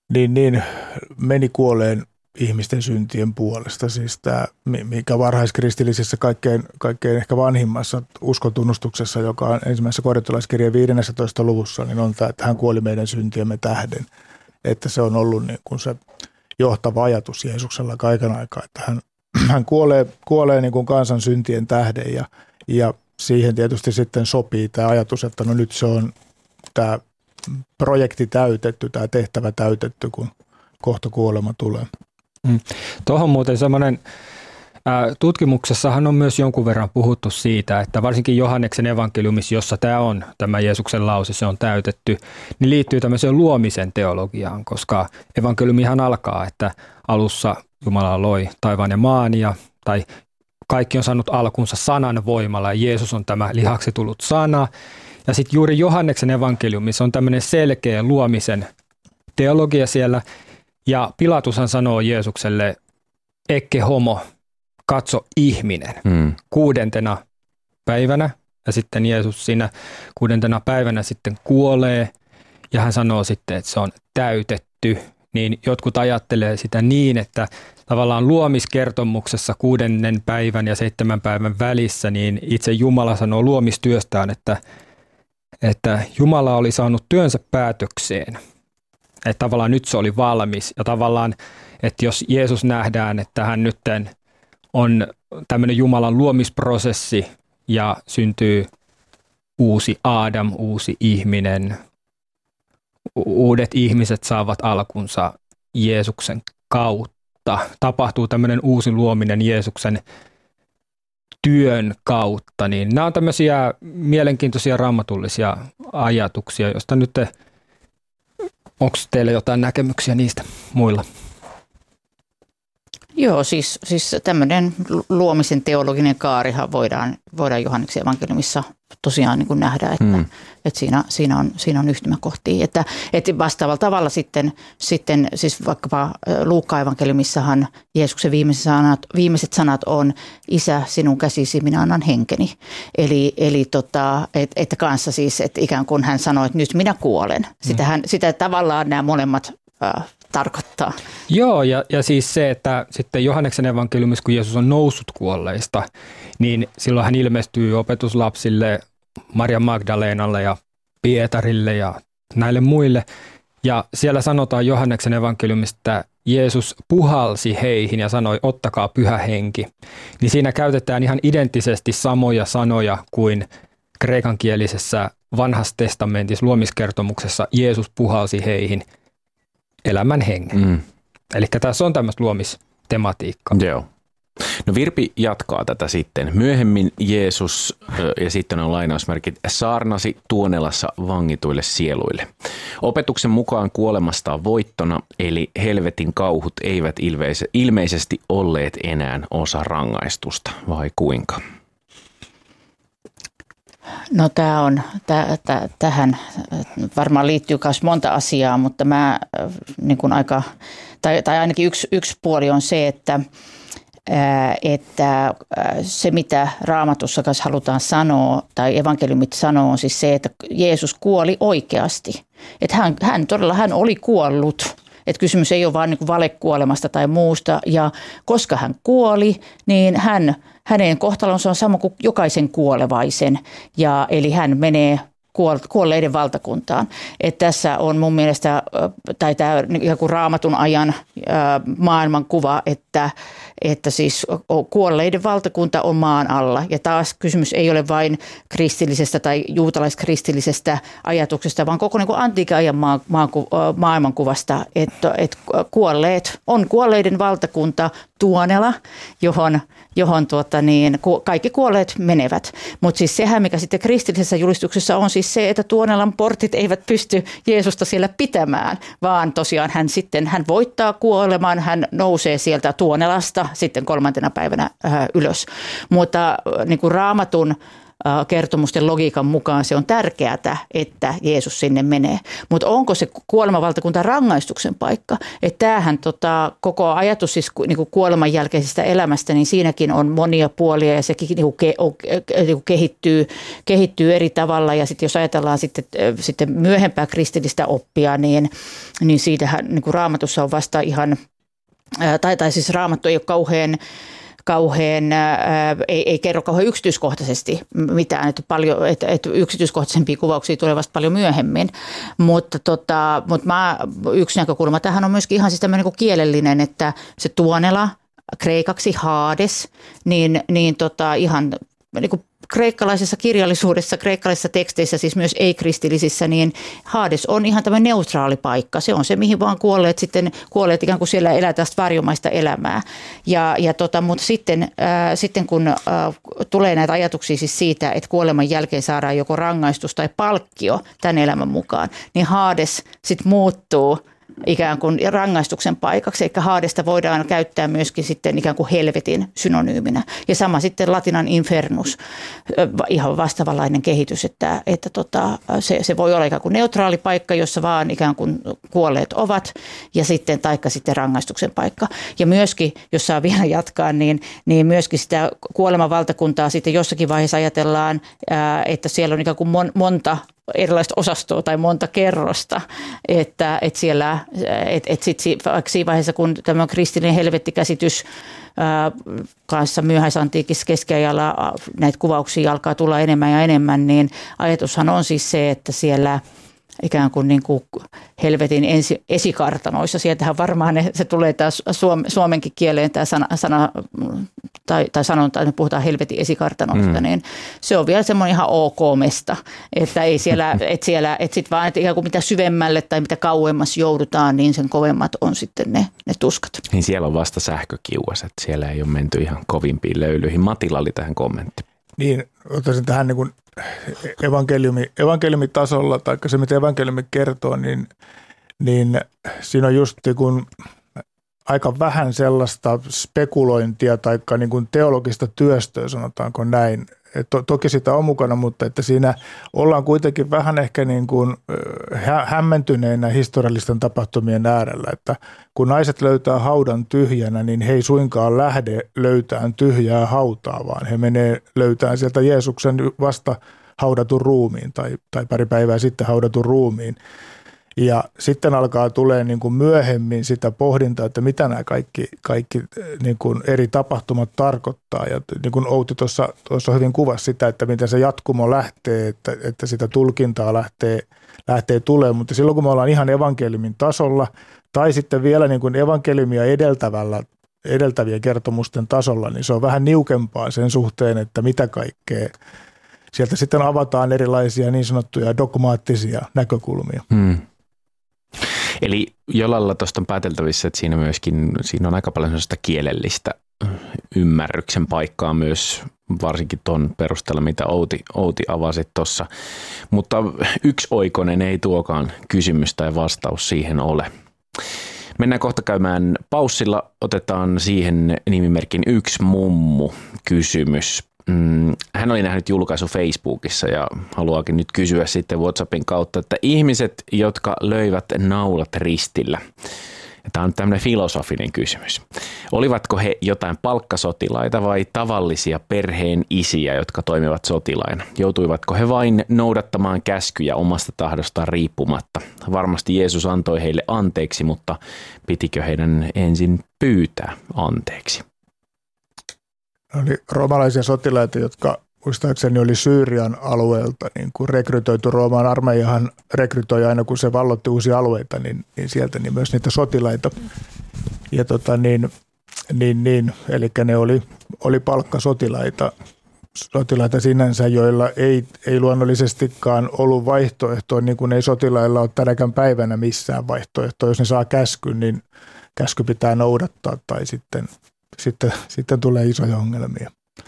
niin, niin meni kuoleen ihmisten syntien puolesta. Siis tämä, mikä varhaiskristillisessä kaikkein, kaikkein ehkä vanhimmassa uskontunnustuksessa, joka on ensimmäisessä korintolaiskirjeen viidennentoista luvussa, niin on tämä, että hän kuoli meidän syntiemme tähden. Että se on ollut niin kuin se johtava ajatus Jeesuksella kaiken aikaa, että hän, hän kuolee, kuolee niin kuin kansan syntien tähden ja, ja siihen tietysti sitten sopii tämä ajatus, että no nyt se on tämä projekti täytetty, tämä tehtävä täytetty, kun kohta kuolema tulee. Mm. Tuohon muuten semmoinen, ää, tutkimuksessahan on myös jonkun verran puhuttu siitä, että varsinkin Johanneksen evankeliumissa, jossa tämä on, tämä Jeesuksen lause, se on täytetty, niin liittyy tämmöiseen luomisen teologiaan, koska evankeliumihan alkaa, että alussa Jumala loi taivaan ja maan, ja, tai kaikki on saanut alkunsa sanan voimalla, ja Jeesus on tämä lihaksi tullut sana. Ja sitten juuri Johanneksen evankeliumissa on tämmöinen selkeä luomisen teologia siellä, ja Pilatushan sanoo Jeesukselle, ecce homo, katso ihminen, hmm. kuudentena päivänä, ja sitten Jeesus siinä kuudentena päivänä sitten kuolee, ja hän sanoo sitten, että se on täytetty, niin jotkut ajattelee sitä niin, että tavallaan luomiskertomuksessa kuudennen päivän ja seitsemän päivän välissä, niin itse Jumala sanoo luomistyöstään, että, että Jumala oli saanut työnsä päätökseen. Että tavallaan nyt se oli valmis ja tavallaan, että jos Jeesus nähdään, että hän nyt on tämmöinen Jumalan luomisprosessi ja syntyy uusi Aadam, uusi ihminen, uudet ihmiset saavat alkunsa Jeesuksen kautta. Tapahtuu tämmöinen uusi luominen Jeesuksen työn kautta, niin nämä on tämmöisiä mielenkiintoisia raamatullisia ajatuksia, joista nyt te, onko teillä jotain näkemyksiä niistä muilla? Joo, siis, siis tämmöinen luomisen teologinen kaarihan voidaan, voidaan Johanneksen evankeliumissa tosiaan niin kuin nähdä, että, hmm. että siinä, siinä, on, siinä on yhtymäkohtia. Että, että vastaavalla tavalla sitten, sitten siis vaikkapa Luukkaan evankeliumissahan Jeesuksen viimeiset sanat, viimeiset sanat on, Isä, sinun käsisi minä annan henkeni. Eli, eli tota, et, että kanssa siis, että ikään kuin hän sanoi, että nyt minä kuolen. Sitä, hän, sitä tavallaan nämä molemmat äh, tarkoittaa. Joo, ja, ja siis se, että sitten Johanneksen evankeliumissa, kun Jeesus on noussut kuolleista, niin silloin hän ilmestyy opetuslapsille, Maria Magdalenalle ja Pietarille ja näille muille. Ja siellä sanotaan Johanneksen evankeliumista, että Jeesus puhalsi heihin ja sanoi, ottakaa pyhä henki. Niin siinä käytetään ihan identtisesti samoja sanoja kuin kreikankielisessä vanhassa testamentissa luomiskertomuksessa Jeesus puhalsi heihin elämän hengen. Mm. Eli tässä on tämmöistä luomistematiikkaa. Joo. No Virpi jatkaa tätä sitten. Myöhemmin Jeesus, ja sitten on lainausmerkit, saarnasi Tuonelassa vangituille sieluille. Opetuksen mukaan kuolemasta on voittona, eli helvetin kauhut eivät ilmeisesti olleet enää osa rangaistusta, vai kuinka? No tämä on, tää, tää, tähän varmaan liittyy myös monta asiaa, mutta mä niin kuin aika, tai, tai ainakin yksi, yksi puoli on se, että, ää, että se mitä Raamatussa kanssa halutaan sanoa tai evankeliumit sanoo on siis se, että Jeesus kuoli oikeasti. Että hän, hän todella hän oli kuollut. Että kysymys ei ole vain niin kuin valekuolemasta tai muusta ja koska hän kuoli, niin hän hänen kohtalonsa on sama kuin jokaisen kuolevaisen, ja, eli hän menee kuolleiden valtakuntaan. Et tässä on mun mielestä, tai tämä joku Raamatun ajan maailmankuva, että, että siis kuolleiden valtakunta on maan alla. Ja taas kysymys ei ole vain kristillisestä tai juutalaiskristillisestä ajatuksesta, vaan koko niin kuin antiikin ajan maa, maa, maailmankuvasta, että, että kuolleet on kuolleiden valtakunta Tuonela, johon johon tuota niin, kaikki kuolleet menevät. Mutta siis sehän, mikä sitten kristillisessä julistuksessa on siis se, että Tuonelan portit eivät pysty Jeesusta siellä pitämään, vaan tosiaan hän sitten, hän voittaa kuoleman, hän nousee sieltä Tuonelasta sitten kolmantena päivänä äh, ylös. Mutta äh, niin kuin Raamatun kertomusten logiikan mukaan se on tärkeää, että Jeesus sinne menee. Mutta onko se kuolemavaltakunta rangaistuksen paikka? Että tämähän tota, koko ajatus siis niinku kuoleman jälkeisestä elämästä, niin siinäkin on monia puolia ja sekin niinku ke, niinku kehittyy, kehittyy eri tavalla. Ja sitten jos ajatellaan sitten, sitten myöhempää kristillistä oppia, niin, niin siitähän niinku Raamatussa on vasta ihan, tai, tai siis Raamattu ei ole kauhean, kauhean ää, ei, ei kerro kauhean yksityiskohtaisesti mitään, että, paljon, että, että yksityiskohtaisempia kuvauksia tulee vasta paljon myöhemmin, mutta, tota, mutta mä, yksi näkökulma tähän on myöskin ihan siis tämmöinen niin kuin kielellinen, että se tuonela, kreikaksi Hades, niin, niin tota, ihan niin kuin kreikkalaisessa kirjallisuudessa, kreikkalaisissa teksteissä, siis myös ei-kristillisissä, niin Hades on ihan tämmöinen neutraali paikka. Se on se, mihin vaan kuolleet sitten, kuolleet ikään kuin siellä elää tästä varjomaista elämää. Ja, ja tota, mutta sitten, äh, sitten kun äh, tulee näitä ajatuksia siis siitä, että kuoleman jälkeen saadaan joko rangaistus tai palkkio tämän elämän mukaan, niin Hades sitten muuttuu ikään kuin rangaistuksen paikaksi, eikä Hadesta voidaan käyttää myöskin sitten ikään kuin helvetin synonyyminä. Ja sama sitten latinan infernus, ihan vastaavanlainen kehitys, että, että tota, se, se voi olla ikään kuin neutraali paikka, jossa vaan ikään kuin kuolleet ovat, ja sitten taikka sitten rangaistuksen paikka. Ja myöskin, jos saa vielä jatkaa, niin, niin myöskin sitä kuoleman valtakuntaa sitten jossakin vaiheessa ajatellaan, että siellä on ikään kuin monta erilaista osastoa tai monta kerrosta, että, että siellä, että, että sitten vaikka siinä vaiheessa, kun tämä kristillinen helvettikäsitys ää, kanssa myöhäisantiikissa keskiajalla näitä kuvauksia alkaa tulla enemmän ja enemmän, niin ajatushan on siis se, että siellä ikään kuin, niin kuin helvetin ensi, esikartanoissa. Sieltähän varmaan ne, se tulee taas suom, suomenkin kieleen tämä sana, sana tai, tai sanonta, että puhutaan helvetin esikartanoista, mm. niin se on vielä semmoinen ihan ok mesta, että ei siellä, että siellä, että sitten vaan, että ihan kuin mitä syvemmälle tai mitä kauemmas joudutaan, niin sen kovemmat on sitten ne, ne tuskat. Niin siellä on vasta sähkökiuas, että siellä ei ole menty ihan kovimpiin löylyihin. Matilla oli tähän kommentti. Niin, ottaisin tähän niin kuin evankeliumi, evankeliumitasolla, tai se mitä evankeliumi kertoo, niin, niin siinä on just niin kuin aika vähän sellaista spekulointia tai niin kuin teologista työstöä, sanotaanko näin. To, toki sitä on mukana, mutta että siinä ollaan kuitenkin vähän ehkä niin kuin hä, hämmentyneenä historiallisten tapahtumien äärellä, että kun naiset löytää haudan tyhjänä, niin he ei suinkaan lähde löytämään tyhjää hautaa, vaan he menee löytämään sieltä Jeesuksen vasta haudatun ruumiin tai, tai pari päivää sitten haudatun ruumiin. Ja sitten alkaa tulee niin kuin myöhemmin sitä pohdintaa, että mitä nämä kaikki, kaikki niin kuin eri tapahtumat tarkoittaa. Ja niin kuin Outi tuossa, tuossa hyvin kuvasi sitä, että miten se jatkumo lähtee, että, että sitä tulkintaa lähtee, lähtee tulemaan. Mutta silloin kun me ollaan ihan evankeliumin tasolla tai sitten vielä niin kuin evankeliumia edeltävällä, edeltävien kertomusten tasolla, niin se on vähän niukempaa sen suhteen, että mitä kaikkea. Sieltä sitten avataan erilaisia niin sanottuja dogmaattisia näkökulmia. Hmm. Eli jollain tuosta on pääteltävissä, että siinä myöskin siinä on aika paljon sellaista kielellistä ymmärryksen paikkaa myös, varsinkin tuon perusteella, mitä Outi, Outi avasit tuossa. Mutta yksioikoinen ei tuokaan kysymys tai vastaus siihen ole. Mennään kohta käymään paussilla, otetaan siihen nimimerkin yksi mummu kysymys. Hän oli nähnyt julkaisu Facebookissa ja haluaakin nyt kysyä sitten WhatsAppin kautta, että ihmiset, jotka löivät naulat ristillä, tämä on tämmöinen filosofinen kysymys, olivatko he jotain palkkasotilaita vai tavallisia perheen isiä, jotka toimivat sotilaina? Joutuivatko he vain noudattamaan käskyjä omasta tahdostaan riippumatta? Varmasti Jeesus antoi heille anteeksi, mutta pitikö heidän ensin pyytää anteeksi? Oli roomalaisia sotilaita, jotka muistaakseni oli Syyrian alueelta, niin kun rekrytoitu Rooman armeijahan rekrytoi aina, kun se vallotti uusia alueita, niin, niin sieltä niin myös niitä sotilaita. Ja tota niin, niin, niin eli ne oli, oli palkkasotilaita sotilaita sinänsä, joilla ei, ei luonnollisestikaan ollut vaihtoehtoa, niin kuin ei sotilailla ole tänäkään päivänä missään vaihtoehtoa. Jos ne saa käskyn, niin käsky pitää noudattaa tai sitten Sitten, sitten tulee isoja ongelmia.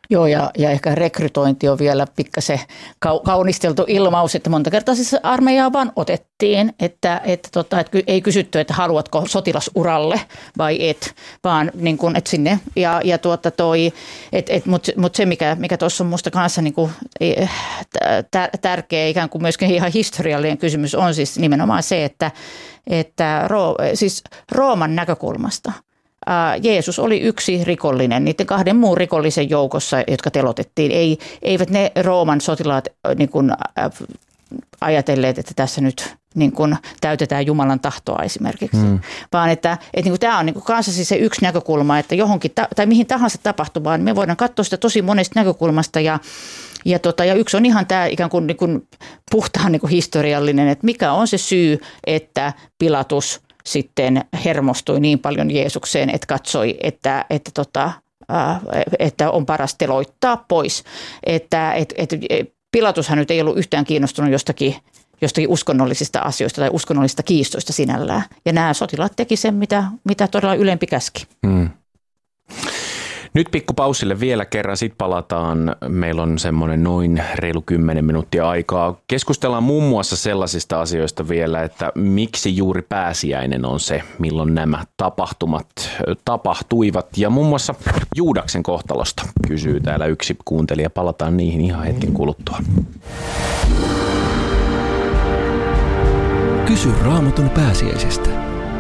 Joo, ja, ja ehkä rekrytointi on vielä pikkasen kaunisteltu ilmaus, että monta kertaa siis armeijaa vaan otettiin, että, että, tota, että ei kysytty, että haluatko sotilasuralle vai et, vaan niin kuin, että sinne, ja, ja tuota toi, et, et, mutta mut se mikä, mikä tuossa on musta kanssa niin kuin, tärkeä, ikään kuin myöskin ihan historiallinen kysymys on siis nimenomaan se, että, että siis Rooman näkökulmasta Jeesus oli yksi rikollinen niiden kahden muun rikollisen joukossa, jotka telotettiin. Ei, eivät ne Rooman sotilaat niin kuin, ajatelleet, että tässä nyt niin kuin, täytetään Jumalan tahtoa esimerkiksi, mm. vaan että, että niin kuin, tämä on niin kuin, kanssa siis se yksi näkökulma, että johonkin tai mihin tahansa tapahtumaan, me voidaan katsoa sitä tosi monesta näkökulmasta ja Ja, tota, ja yksi on ihan tämä ikään kuin, niin kuin puhtaan niin kuin historiallinen, että mikä on se syy, että Pilatus sitten hermostui niin paljon Jeesukseen, että katsoi, että, että, tota, että on paras teloittaa pois. Että, että, että Pilatushan nyt ei ollut yhtään kiinnostunut jostakin, jostakin uskonnollisista asioista tai uskonnollisista kiistoista sinällään. Ja nämä sotilaat teki sen, mitä, mitä todella ylempi käski. Hmm. Nyt pikku pausille vielä kerran, sitten palataan. Meillä on semmoinen noin reilu kymmenen minuuttia aikaa. Keskustellaan muun muassa sellaisista asioista vielä, että miksi juuri pääsiäinen on se, milloin nämä tapahtumat tapahtuivat. Ja muun muassa Juudaksen kohtalosta kysyy täällä yksi kuuntelija. Palataan niihin ihan hetken kuluttua. Kysy Raamatun pääsiäisestä.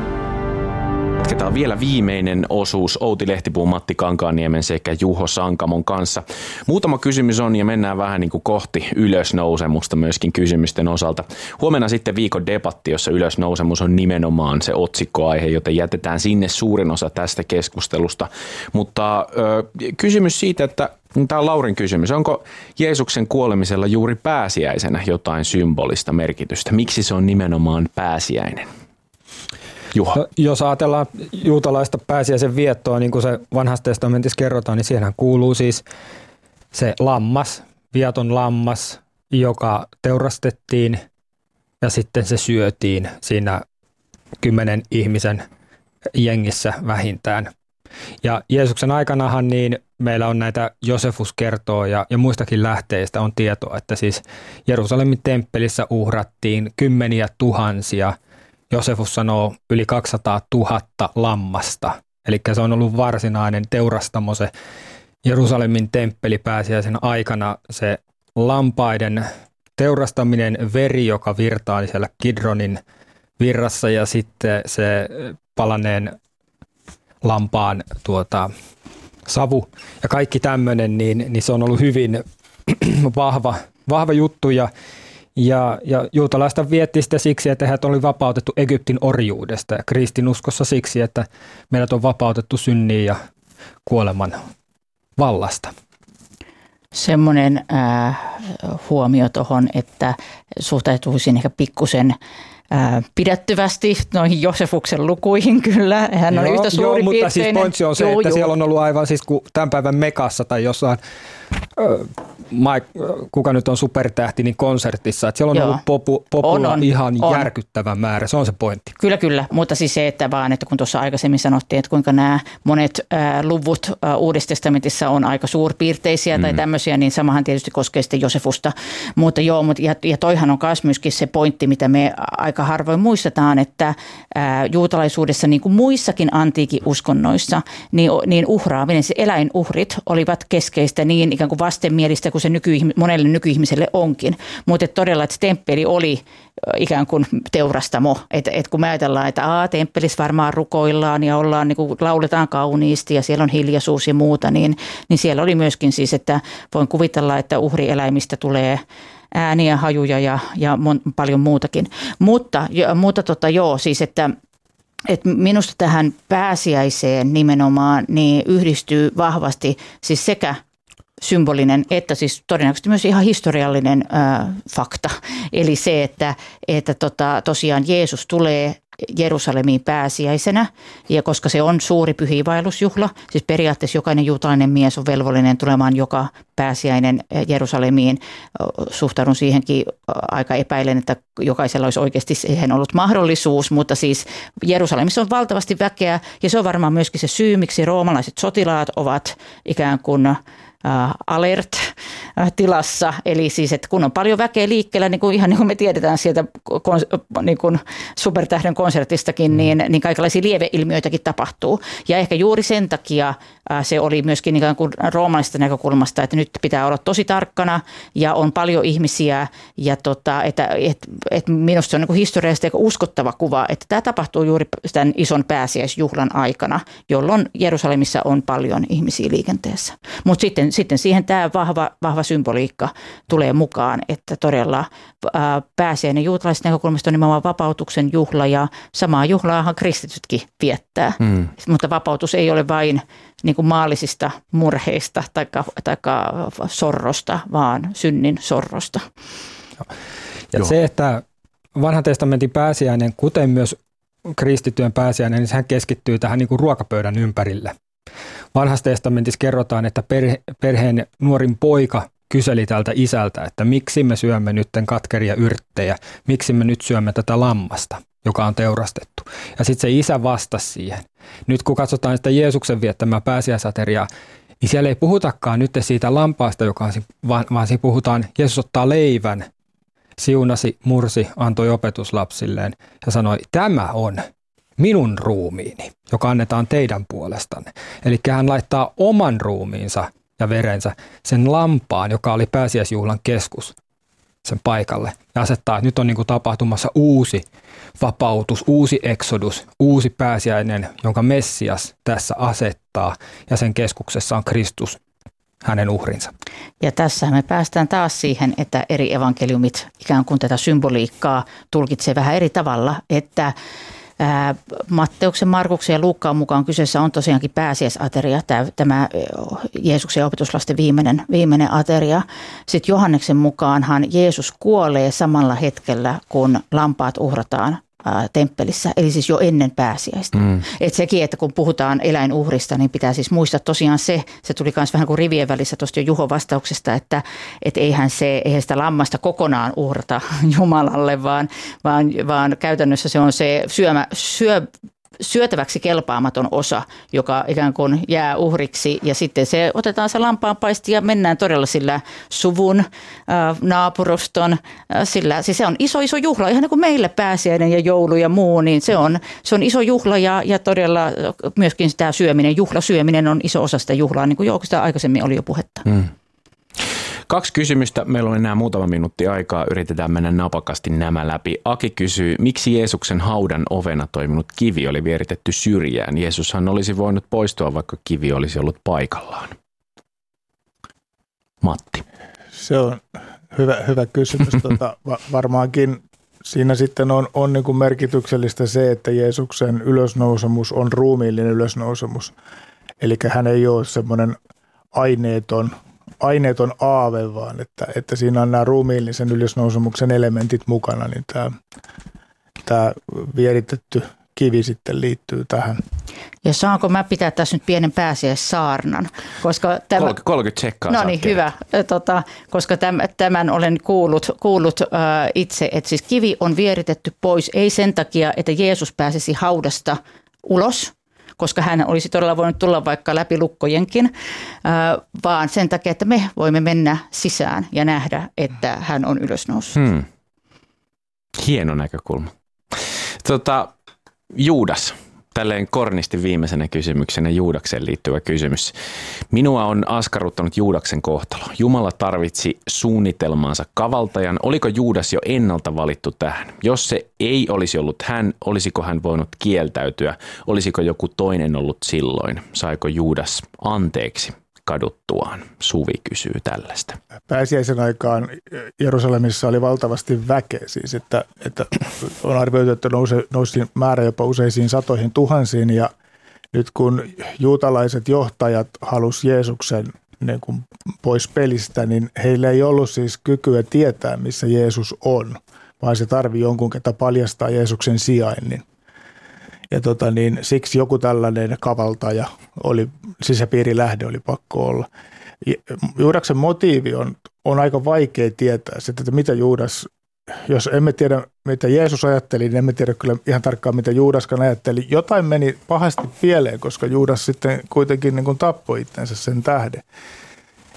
Jatketaan vielä viimeinen osuus Outi Lehtipuun, Matti Kankaanniemen sekä Juho Sankamon kanssa. Muutama kysymys on ja mennään vähän niin kuin kohti ylösnousemusta myöskin kysymysten osalta. Huomenna sitten viikon debatti, jossa ylösnousemus on nimenomaan se otsikkoaihe, joten jätetään sinne suurin osa tästä keskustelusta. Mutta ö, kysymys siitä, että tämä on Laurin kysymys. Onko Jeesuksen kuolemisella juuri pääsiäisenä jotain symbolista merkitystä? Miksi se on nimenomaan pääsiäinen? No, jos ajatellaan juutalaista pääsiäisen viettoa, niin kuin se vanhassa testamentissa kerrotaan, niin siihenhän kuuluu siis se lammas, viaton lammas, joka teurastettiin ja sitten se syötiin siinä kymmenen ihmisen jengissä vähintään. Ja Jeesuksen aikanahan niin meillä on näitä Josefus kertoo ja, ja muistakin lähteistä on tietoa, että siis Jerusalemin temppelissä uhrattiin kymmeniä tuhansia. Josefus sanoo yli kaksisataatuhatta lammasta, eli se on ollut varsinainen teurastamo se Jerusalemin temppeli pääsiäisen aikana. Se lampaiden teurastaminen, veri, joka virtaa siellä Kidronin virrassa ja sitten se palaneen lampaan tuota, savu ja kaikki tämmöinen, niin, niin se on ollut hyvin vahva, vahva juttu ja Ja, ja juutalaista vietti sitä siksi, että heidät oli vapautettu Egyptin orjuudesta ja kristinuskossa siksi, että meidät on vapautettu synnin ja kuoleman vallasta. Semmoinen äh, huomio tuohon, että suhtautuisin ehkä pikkusen äh, pidättyvästi noihin Josefuksen lukuihin kyllä. Hän joo, on yhtä suuri joo, mutta siis pointsi on se, joo, että joo. Siellä on ollut aivan siis kuin tämän päivän Mekassa tai jossain Äh, Mike, kuka nyt on supertähti, niin konsertissa, että siellä on Joo. ollut popu, popula on, on, ihan on. järkyttävä määrä, se on se pointti. Kyllä, kyllä, mutta siis se, että vaan, että kun tuossa aikaisemmin sanottiin, että kuinka nämä monet äh, luvut äh, Uudessa testamentissa on aika suurpiirteisiä mm. tai tämmöisiä, niin samahan tietysti koskee sitten Josefusta, mutta joo, mutta, ja, ja toihan on myös myöskin se pointti, mitä me aika harvoin muistetaan, että äh, juutalaisuudessa niin kuin muissakin antiikin uskonnoissa, niin, niin uhraaminen, siis eläinuhrit olivat keskeistä niin ikään kuin vastenmielistä kuin se nyky, monelle nykyihmiselle onkin. Mutta todella, että temppeli oli ikään kuin teurastamo. Että et kun me ajatellaan, että aa, temppelissä varmaan rukoillaan ja ollaan, niin kuin lauletaan kauniisti ja siellä on hiljaisuus ja muuta, niin, niin siellä oli myöskin siis, että voin kuvitella, että uhrieläimistä tulee ääniä, hajuja ja, ja mon, paljon muutakin. Mutta, jo, mutta tota, joo, siis että Et minusta tähän pääsiäiseen nimenomaan niin yhdistyy vahvasti siis sekä symbolinen, että siis todennäköisesti myös ihan historiallinen äh, fakta. Eli se, että, että tota, tosiaan Jeesus tulee Jerusalemiin pääsiäisenä, ja koska se on suuri pyhiinvaellusjuhla, siis periaatteessa jokainen juutalainen mies on velvollinen tulemaan joka pääsiäinen Jerusalemiin. Suhtaudun siihenkin aika epäilen, että jokaisella olisi oikeasti siihen ollut mahdollisuus, mutta siis Jerusalemissa on valtavasti väkeä, ja se on varmaan myöskin se syy, miksi roomalaiset sotilaat ovat ikään kuin alert-tilassa, eli siis, että kun on paljon väkeä liikkeellä, niin kuin ihan niin kuin me tiedetään sieltä niin kuin supertähden konsertistakin, niin, niin kaikenlaisia lieveilmiöitäkin tapahtuu. Ja ehkä juuri sen takia se oli myöskin ikään kuin roomalaisesta näkökulmasta, että nyt pitää olla tosi tarkkana ja on paljon ihmisiä ja tota, että et, et minusta se on niin kuin historiallisesti uskottava kuva, että tämä tapahtuu juuri tämän ison pääsiäisjuhlan aikana, jolloin Jerusalemissa on paljon ihmisiä liikenteessä. Mutta sitten, sitten siihen tämä vahva, vahva symboliikka tulee mukaan, että todella ää, pääsiäinen juutalaisesta näkökulmasta on nimenomaan vapautuksen juhla ja samaa juhlaahan kristitytkin viettää. Mm. Mutta vapautus ei ole vain niin kuin maallisista murheista tai sorrosta, vaan synnin sorrosta. Ja se, että vanhan testamentin pääsiäinen, kuten myös kristittyjen pääsiäinen, niin sehän keskittyy tähän niin kuin ruokapöydän ympärille. Vanhassa testamentissa kerrotaan, että perhe, perheen nuorin poika kyseli tältä isältä, että miksi me syömme nyt katkeria yrttejä, miksi me nyt syömme tätä lammasta, joka on teurastettu. Ja sitten se isä vastasi siihen. Nyt kun katsotaan sitä Jeesuksen viettämää pääsiäisateriaa, niin siellä ei puhutakaan nyt siitä lampaasta, joka on, vaan, vaan siinä puhutaan, Jeesus ottaa leivän, siunasi, mursi, antoi opetuslapsilleen ja sanoi, tämä on minun ruumiini, joka annetaan teidän puolestanne. Eli hän laittaa oman ruumiinsa ja verensä sen lampaan, joka oli pääsiäisjuhlan keskus, sen paikalle. Ja asettaa, että nyt on niin kuin tapahtumassa uusi vapautus, uusi eksodus, uusi pääsiäinen, jonka Messias tässä asettaa. Ja sen keskuksessa on Kristus, hänen uhrinsa. Ja tässä me päästään taas siihen, että eri evankeliumit ikään kuin tätä symboliikkaa tulkitsee vähän eri tavalla, että Matteuksen, Markuksen ja Luukkaan mukaan kyseessä on tosiaankin pääsiäisateria, tämä Jeesuksen opetuslasten viimeinen, viimeinen ateria. Sitten Johanneksen mukaanhan Jeesus kuolee samalla hetkellä, kun lampaat uhrataan temppelissä, eli siis jo ennen pääsiäistä. Mm. Et sekin, että kun puhutaan eläinuhrista, niin pitää siis muistaa tosiaan se, se tuli myös vähän kuin rivien välissä tuosta jo Juho vastauksesta, että et eihän, se, eihän sitä lammasta kokonaan uhrata Jumalalle, vaan, vaan, vaan käytännössä se on se syömä, syö, syötäväksi kelpaamaton osa, joka ikään kuin jää uhriksi ja sitten se otetaan se lampaanpaisti ja mennään todella sillä suvun, naapuruston, sillä siis se on iso iso juhla, ihan niin kuin meille pääsiäinen ja joulu ja muu, niin se on, se on iso juhla ja, ja todella myöskin sitä syöminen, juhlasyöminen on iso osa sitä juhlaa, niin kuin jo oikeastaan aikaisemmin oli jo puhetta. Hmm. Kaksi kysymystä. Meillä on enää muutama minuutti aikaa. Yritetään mennä napakasti nämä läpi. Aki kysyy, miksi Jeesuksen haudan ovena toiminut kivi oli vieritetty syrjään? Jeesushan olisi voinut poistua, vaikka kivi olisi ollut paikallaan. Matti. Se on hyvä, hyvä kysymys. Tuota, varmaankin siinä sitten on, on niin kuin merkityksellistä se, että Jeesuksen ylösnousemus on ruumiillinen ylösnousemus. Eli hän ei ole semmoinen aineeton aineeton aave, vaan että, että siinä on nämä ruumiillisen ylösnousemuksen elementit mukana, niin tämä, tämä vieritetty kivi sitten liittyy tähän. Ja saanko mä pitää tässä nyt pienen pääsiäissaarnan? Koska tämä, kolmekymmentä sekkaa. No niin, hyvä. Tota, koska tämän, tämän olen kuullut, kuullut äh, itse, että siis kivi on vieritetty pois, ei sen takia, että Jeesus pääsisi haudasta ulos, koska hän olisi todella voinut tulla vaikka läpi lukkojenkin, vaan sen takia, että me voimme mennä sisään ja nähdä, että hän on ylösnoussut. Hmm. Hieno näkökulma. Tota, Juudas, tälleen kornisti viimeisenä kysymyksenä Juudakseen liittyvä kysymys. Minua on askarruttanut Juudaksen kohtalo. Jumala tarvitsi suunnitelmaansa kavaltajan. Oliko Juudas jo ennalta valittu tähän? Jos se ei olisi ollut hän, olisiko hän voinut kieltäytyä? Olisiko joku toinen ollut silloin? Saiko Juudas anteeksi kaduttuaan? Suvi kysyy tällaista. Pääsiäisen aikaan Jerusalemissa oli valtavasti väkeä, siis että, että on arvioitu, että nousi, nousi määrä jopa useisiin satoihin tuhansiin, ja nyt kun juutalaiset johtajat halusi Jeesuksen niin kuin pois pelistä, niin heillä ei ollut siis kykyä tietää, missä Jeesus on, vaan se tarvii jonkun, ketä paljastaa Jeesuksen sijainnin. Ja tota niin, siksi joku tällainen kavaltaja oli, sisäpiirilähde oli pakko olla. Juudaksen motiivi on, on aika vaikea tietää, että mitä Juudas, jos emme tiedä mitä Jeesus ajatteli, niin emme tiedä kyllä ihan tarkkaan mitä Juudaskaan ajatteli. Jotain meni pahasti pieleen, koska Juudas sitten kuitenkin niin kuin tappoi itsensä sen tähden.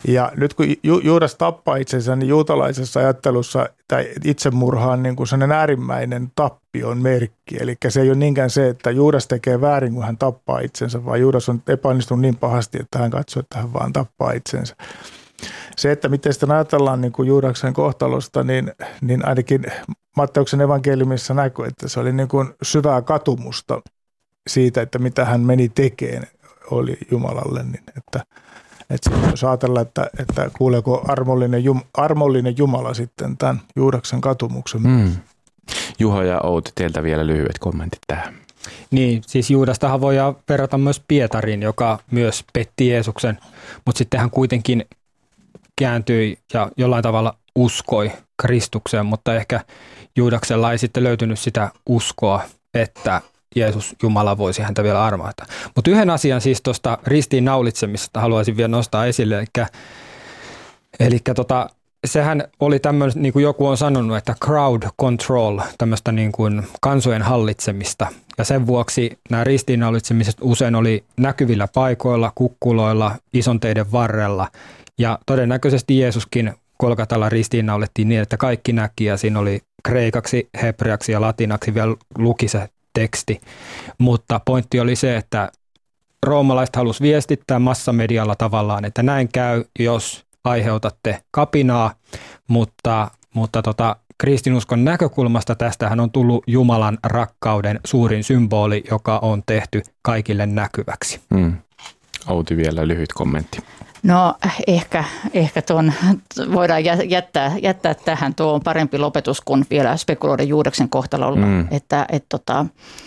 Ja nyt kun Ju- Juudas tappaa itsensä, niin juutalaisessa ajattelussa tai itsemurha on niin kuin sellainen äärimmäinen tappion merkki. Eli se ei ole niinkään se, että Juudas tekee väärin, kun hän tappaa itsensä, vaan Juudas on epäonnistunut niin pahasti, että hän katsoo, että hän vaan tappaa itsensä. Se, että miten sitten ajatellaan niin kuin Juudaksen kohtalosta, niin, niin ainakin Matteuksen evankeliumissa näkyy, että se oli niin kuin syvää katumusta siitä, että mitä hän meni tekemään oli Jumalalle. Niin että, että jos ajatellaan, että, että kuuleeko armollinen, Jum, armollinen Jumala sitten tämän Juudaksen katumuksen. Mm. Juho ja Outi, teiltä vielä lyhyet kommentit tähän. Niin, siis Juudastahan voidaan verrata myös Pietariin, joka myös petti Jeesuksen, mutta sitten hän kuitenkin kääntyi ja jollain tavalla uskoi Kristukseen, mutta ehkä Juudaksella ei sitten löytynyt sitä uskoa, että Jeesus Jumala voisi häntä vielä armahtaa. Mutta yhden asian siis tuosta ristiin naulitsemisesta haluaisin vielä nostaa esille, eli, eli tota, sehän oli tämmöinen, niin kuin joku on sanonut, että crowd control, tämmöistä niin kuin kansojen hallitsemista. Ja sen vuoksi nämä ristiinnaulitsemiset usein oli näkyvillä paikoilla, kukkuloilla, isonteiden varrella. Ja todennäköisesti Jeesuskin Golgatalla ristiinnaulettiin niin, että kaikki näki ja siinä oli kreikaksi, hebreaksi ja latinaksi vielä luki se teksti. Mutta pointti oli se, että roomalaiset halusi viestittää massamedialla tavallaan, että näin käy, jos aiheutatte kapinaa, mutta, mutta tota, kristinuskon näkökulmasta tästähän on tullut Jumalan rakkauden suurin symboli, joka on tehty kaikille näkyväksi. Hmm. Outi vielä lyhyt kommentti. No ehkä, ehkä tuon voidaan jättää, jättää tähän, tuo on parempi lopetus kuin vielä spekuloida Juudaksen kohtalolla, mm. että et tota,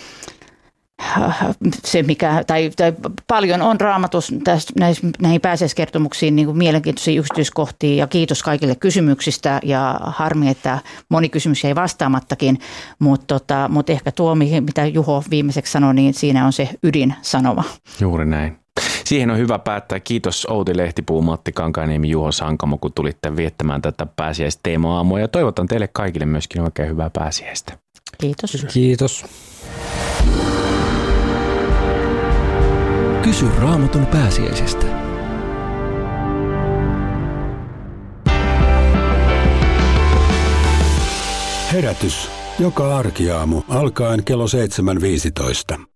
se mikä, tai, tai paljon on Raamatus näihin, näihin pääsiäiskertomuksiin niin kuin mielenkiintoisia yksityiskohtia ja kiitos kaikille kysymyksistä ja harmi, että moni kysymys jäi vastaamattakin, mutta, tota, mutta ehkä tuo, mitä Juho viimeiseksi sanoi, niin siinä on se ydinsanoma. Juuri näin. Siihen on hyvä päättää. Kiitos Outi Lehtipuu, Matti Kankaaniemi, Juho Sankamo, kun tulitte viettämään tätä pääsiäisteema-aamua ja toivotan teille kaikille myöskin oikein hyvää pääsiäistä. Kiitos. Kiitos. Kysy Raamatun pääsiäisestä. Herätys joka arkiaamu alkaen kello seitsemän viisitoista.